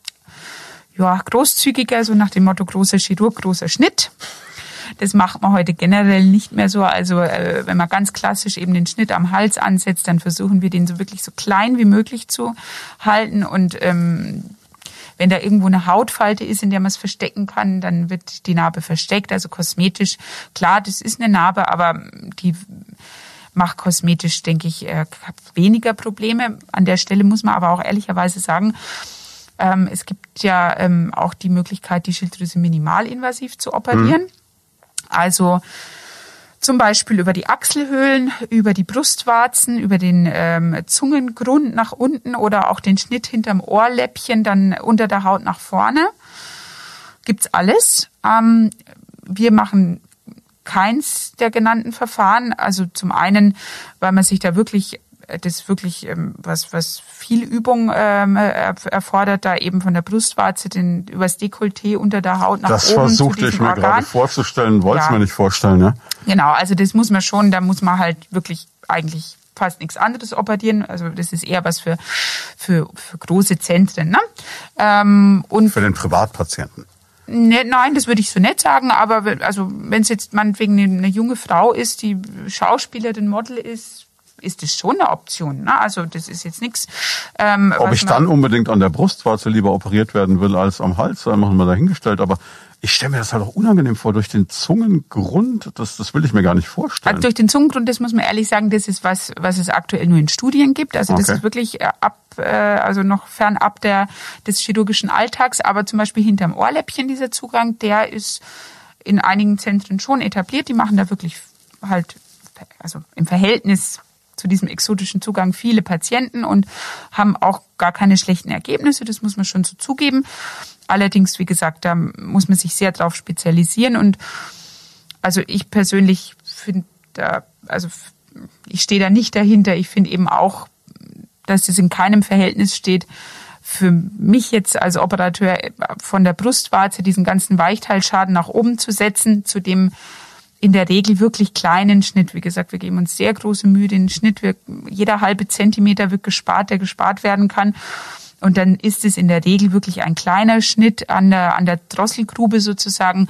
ja, großzügiger, so nach dem Motto großer Chirurg, großer Schnitt. Das macht man heute generell nicht mehr so. Also äh, wenn man ganz klassisch eben den Schnitt am Hals ansetzt, dann versuchen wir den so wirklich so klein wie möglich zu halten. Und ähm, wenn da irgendwo eine Hautfalte ist, in der man es verstecken kann, dann wird die Narbe versteckt. Also kosmetisch, klar, das ist eine Narbe, aber die macht kosmetisch, denke ich, äh, weniger Probleme. An der Stelle muss man aber auch ehrlicherweise sagen, ähm, es gibt ja ähm, auch die Möglichkeit, die Schilddrüse minimalinvasiv zu operieren. Mhm. Also zum Beispiel über die Achselhöhlen, über die Brustwarzen, über den ähm, Zungengrund nach unten oder auch den Schnitt hinterm Ohrläppchen, dann unter der Haut nach vorne. Gibt's alles. Ähm, wir machen keins der genannten Verfahren. Also zum einen, weil man sich da wirklich, das wirklich ähm, was was viel Übung ähm, erfordert, da eben von der Brustwarze den übers Dekolleté unter der Haut nach das oben. Das versuchte ich mir Organ. gerade vorzustellen, wollte es ja. mir nicht vorstellen, ja? Genau, also das muss man schon, da muss man halt wirklich eigentlich fast nichts anderes operieren. Also das ist eher was für für für große Zentren, ne? Ähm, und für den Privatpatienten. Ne, nein, das würde ich so nicht sagen, aber also wenn es jetzt meinetwegen eine junge Frau ist, die Schauspielerin, Model ist, ist das schon eine Option. Ne? Also das ist jetzt nichts. Ähm, Ob ich dann unbedingt an der Brustwarze lieber operiert werden will als am Hals, dann machen wir dahingestellt. Aber ich stelle mir das halt auch unangenehm vor, durch den Zungengrund, das, das will ich mir gar nicht vorstellen. Also durch den Zungengrund, das muss man ehrlich sagen, das ist was, was es aktuell nur in Studien gibt. Also das okay. ist wirklich ab, äh, also noch fernab der, des chirurgischen Alltags. Aber zum Beispiel hinterm Ohrläppchen dieser Zugang, der ist in einigen Zentren schon etabliert. Die machen da wirklich halt, also im Verhältnis zu diesem exotischen Zugang viele Patienten und haben auch gar keine schlechten Ergebnisse. Das muss man schon so zugeben. Allerdings, wie gesagt, da muss man sich sehr drauf spezialisieren und also ich persönlich finde da, also ich stehe da nicht dahinter. Ich finde eben auch, dass es in keinem Verhältnis steht, für mich jetzt als Operateur von der Brustwarze diesen ganzen Weichteilschaden nach oben zu setzen, zu dem in der Regel wirklich kleinen Schnitt. Wie gesagt, wir geben uns sehr große Mühe, den Schnitt, wir, jeder halbe Zentimeter wird gespart, der gespart werden kann. Und dann ist es in der Regel wirklich ein kleiner Schnitt an der, an der Drosselgrube sozusagen.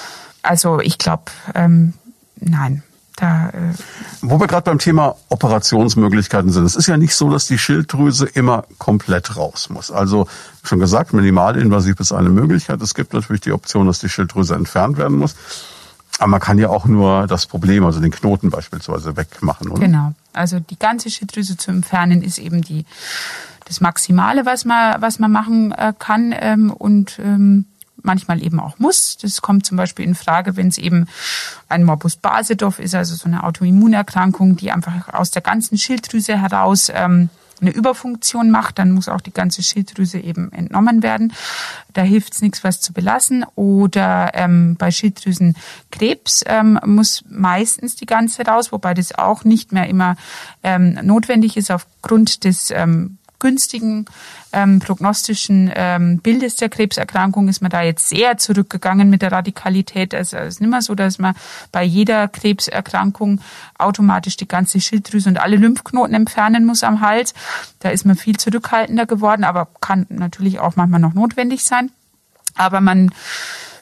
Also ich glaube, ähm, nein. Da, äh Wo wir gerade beim Thema Operationsmöglichkeiten sind. Es ist ja nicht so, dass die Schilddrüse immer komplett raus muss. Also schon gesagt, minimalinvasiv ist eine Möglichkeit. Es gibt natürlich die Option, dass die Schilddrüse entfernt werden muss. Aber man kann ja auch nur das Problem, also den Knoten beispielsweise, wegmachen, oder? Genau. Also die ganze Schilddrüse zu entfernen ist eben die das Maximale, was man was man machen äh, kann ähm, und ähm, manchmal eben auch muss. Das kommt zum Beispiel in Frage, wenn es eben ein Morbus Basedow ist, also so eine Autoimmunerkrankung, die einfach aus der ganzen Schilddrüse heraus ähm, eine Überfunktion macht, dann muss auch die ganze Schilddrüse eben entnommen werden. Da hilft es nichts, was zu belassen. Oder ähm, bei Schilddrüsenkrebs ähm, muss meistens die ganze raus, wobei das auch nicht mehr immer ähm, notwendig ist aufgrund des ähm, günstigen ähm, prognostischen ähm, Bildes der Krebserkrankung ist man da jetzt sehr zurückgegangen mit der Radikalität. Also es ist nicht mehr so, dass man bei jeder Krebserkrankung automatisch die ganze Schilddrüse und alle Lymphknoten entfernen muss am Hals. Da ist man viel zurückhaltender geworden, aber kann natürlich auch manchmal noch notwendig sein. Aber man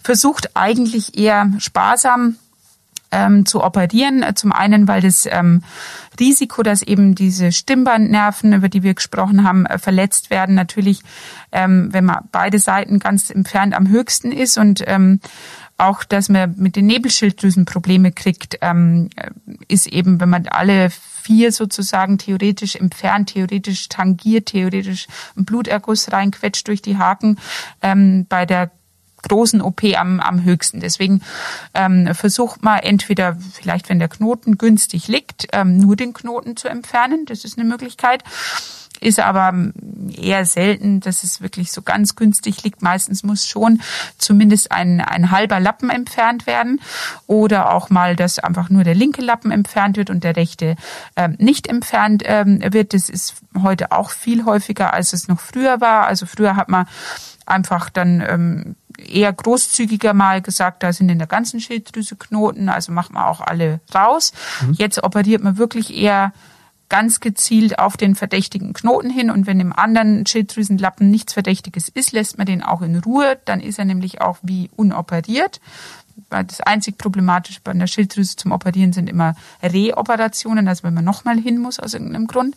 versucht eigentlich eher sparsam ähm, zu operieren. Zum einen, weil das ähm, Risiko, dass eben diese Stimmbandnerven, über die wir gesprochen haben, verletzt werden, natürlich, ähm, wenn man beide Seiten ganz entfernt am höchsten ist und ähm, auch, dass man mit den Nebelschilddrüsen Probleme kriegt, ähm, ist eben, wenn man alle vier sozusagen theoretisch entfernt, theoretisch tangiert, theoretisch einen Bluterguss reinquetscht durch die Haken, ähm, bei der großen O P am, am höchsten. Deswegen ähm, versucht man entweder, vielleicht wenn der Knoten günstig liegt, ähm, nur den Knoten zu entfernen. Das ist eine Möglichkeit. Ist aber eher selten, dass es wirklich so ganz günstig liegt. Meistens muss schon zumindest ein, ein halber Lappen entfernt werden oder auch mal, dass einfach nur der linke Lappen entfernt wird und der rechte ähm, nicht entfernt ähm, wird. Das ist heute auch viel häufiger, als es noch früher war. Also früher hat man einfach dann ähm, eher großzügiger mal gesagt, da sind in der ganzen Schilddrüse Knoten, also macht man auch alle raus. Mhm. Jetzt operiert man wirklich eher ganz gezielt auf den verdächtigen Knoten hin und wenn im anderen Schilddrüsenlappen nichts Verdächtiges ist, lässt man den auch in Ruhe, dann ist er nämlich auch wie unoperiert. Weil das einzig Problematische bei einer Schilddrüse zum Operieren sind immer Reoperationen, also wenn man nochmal hin muss aus irgendeinem Grund.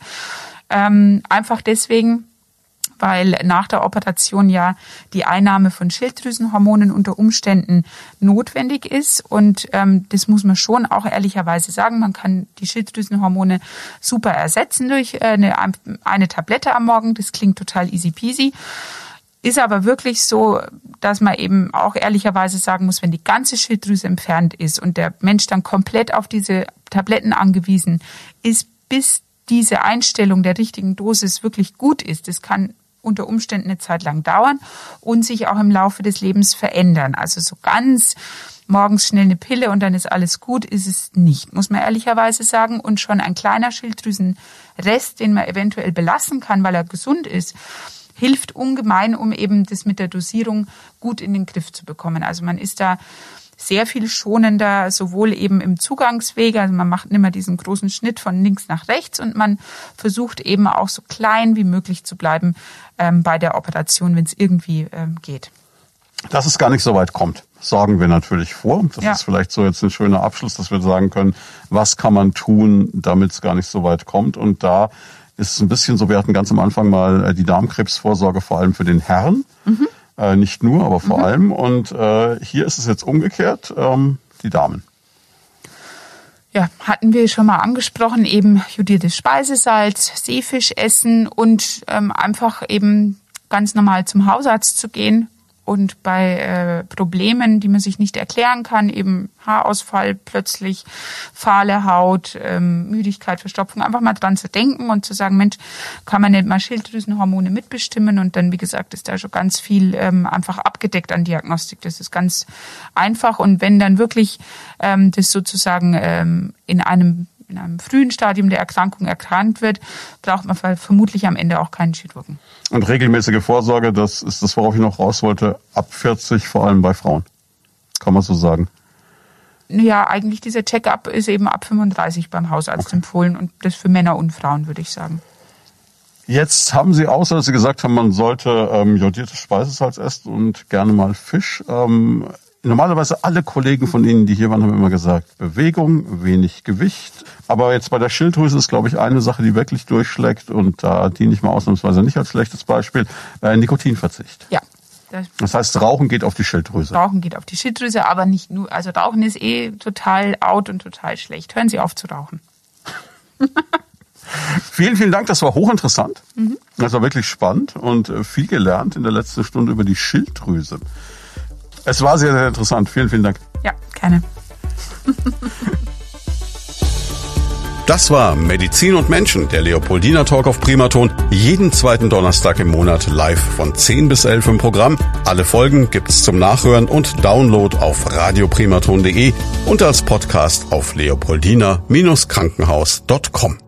Ähm, einfach deswegen, weil nach der Operation ja die Einnahme von Schilddrüsenhormonen unter Umständen notwendig ist. Und ähm, das muss man schon auch ehrlicherweise sagen. Man kann die Schilddrüsenhormone super ersetzen durch äh, eine, eine Tablette am Morgen. Das klingt total easy peasy. Ist aber wirklich so, dass man eben auch ehrlicherweise sagen muss, wenn die ganze Schilddrüse entfernt ist und der Mensch dann komplett auf diese Tabletten angewiesen ist, bis diese Einstellung der richtigen Dosis wirklich gut ist, das kann unter Umständen eine Zeit lang dauern und sich auch im Laufe des Lebens verändern. Also so ganz morgens schnell eine Pille und dann ist alles gut, ist es nicht, muss man ehrlicherweise sagen. Und schon ein kleiner Schilddrüsenrest, den man eventuell belassen kann, weil er gesund ist, hilft ungemein, um eben das mit der Dosierung gut in den Griff zu bekommen. Also man ist da sehr viel schonender, sowohl eben im Zugangswege, also man macht nicht mehr diesen großen Schnitt von links nach rechts und man versucht eben auch so klein wie möglich zu bleiben ähm, bei der Operation, wenn es irgendwie ähm, geht. Dass es gar nicht so weit kommt, sorgen wir natürlich vor. Das ja. ist vielleicht so jetzt ein schöner Abschluss, dass wir sagen können, was kann man tun, damit es gar nicht so weit kommt. Und da ist es ein bisschen so, wir hatten ganz am Anfang mal die Darmkrebsvorsorge vor allem für den Herrn. Mhm. Äh, nicht nur, aber vor mhm. allem. Und äh, hier ist es jetzt umgekehrt, ähm, die Damen. Ja, hatten wir schon mal angesprochen, eben jodiertes Speisesalz, Seefisch essen und ähm, einfach eben ganz normal zum Hausarzt zu gehen. Und bei äh, Problemen, die man sich nicht erklären kann, eben Haarausfall plötzlich, fahle Haut, ähm, Müdigkeit, Verstopfung, einfach mal dran zu denken und zu sagen, Mensch, kann man nicht mal Schilddrüsenhormone mitbestimmen? Und dann, wie gesagt, ist da schon ganz viel ähm, einfach abgedeckt an Diagnostik. Das ist ganz einfach. Und wenn dann wirklich ähm, das sozusagen ähm, in einem in einem frühen Stadium der Erkrankung erkrankt wird, braucht man vermutlich am Ende auch keinen Chirurgen. Und regelmäßige Vorsorge, das ist das, worauf ich noch raus wollte, ab vierzig, vor allem bei Frauen. Kann man so sagen? Ja, eigentlich dieser Check-up ist eben ab fünfunddreißig beim Hausarzt okay. empfohlen und das für Männer und Frauen, würde ich sagen. Jetzt haben Sie, außer dass Sie gesagt haben, man sollte ähm, jodiertes Speisesalz essen und gerne mal Fisch, ähm, normalerweise alle Kollegen von Ihnen, die hier waren, haben immer gesagt, Bewegung, wenig Gewicht. Aber jetzt bei der Schilddrüse ist, glaube ich, eine Sache, die wirklich durchschlägt und da diene ich mal ausnahmsweise nicht als schlechtes Beispiel, äh, Nikotinverzicht. Ja. Das, das heißt, Rauchen geht auf die Schilddrüse. Rauchen geht auf die Schilddrüse, aber nicht nur. Also Rauchen ist eh total out und total schlecht. Hören Sie auf zu rauchen. Vielen, vielen Dank. Das war hochinteressant. Mhm. Das war wirklich spannend und viel gelernt in der letzten Stunde über die Schilddrüse. Es war sehr, sehr interessant. Vielen, vielen Dank. Ja, gerne. Das war Medizin und Menschen, der Leopoldina Talk auf Primaton. Jeden zweiten Donnerstag im Monat live von zehn bis elf im Programm. Alle Folgen gibt's zum Nachhören und Download auf radioprimaton punkt de und als Podcast auf leopoldina Bindestrich krankenhaus punkt com.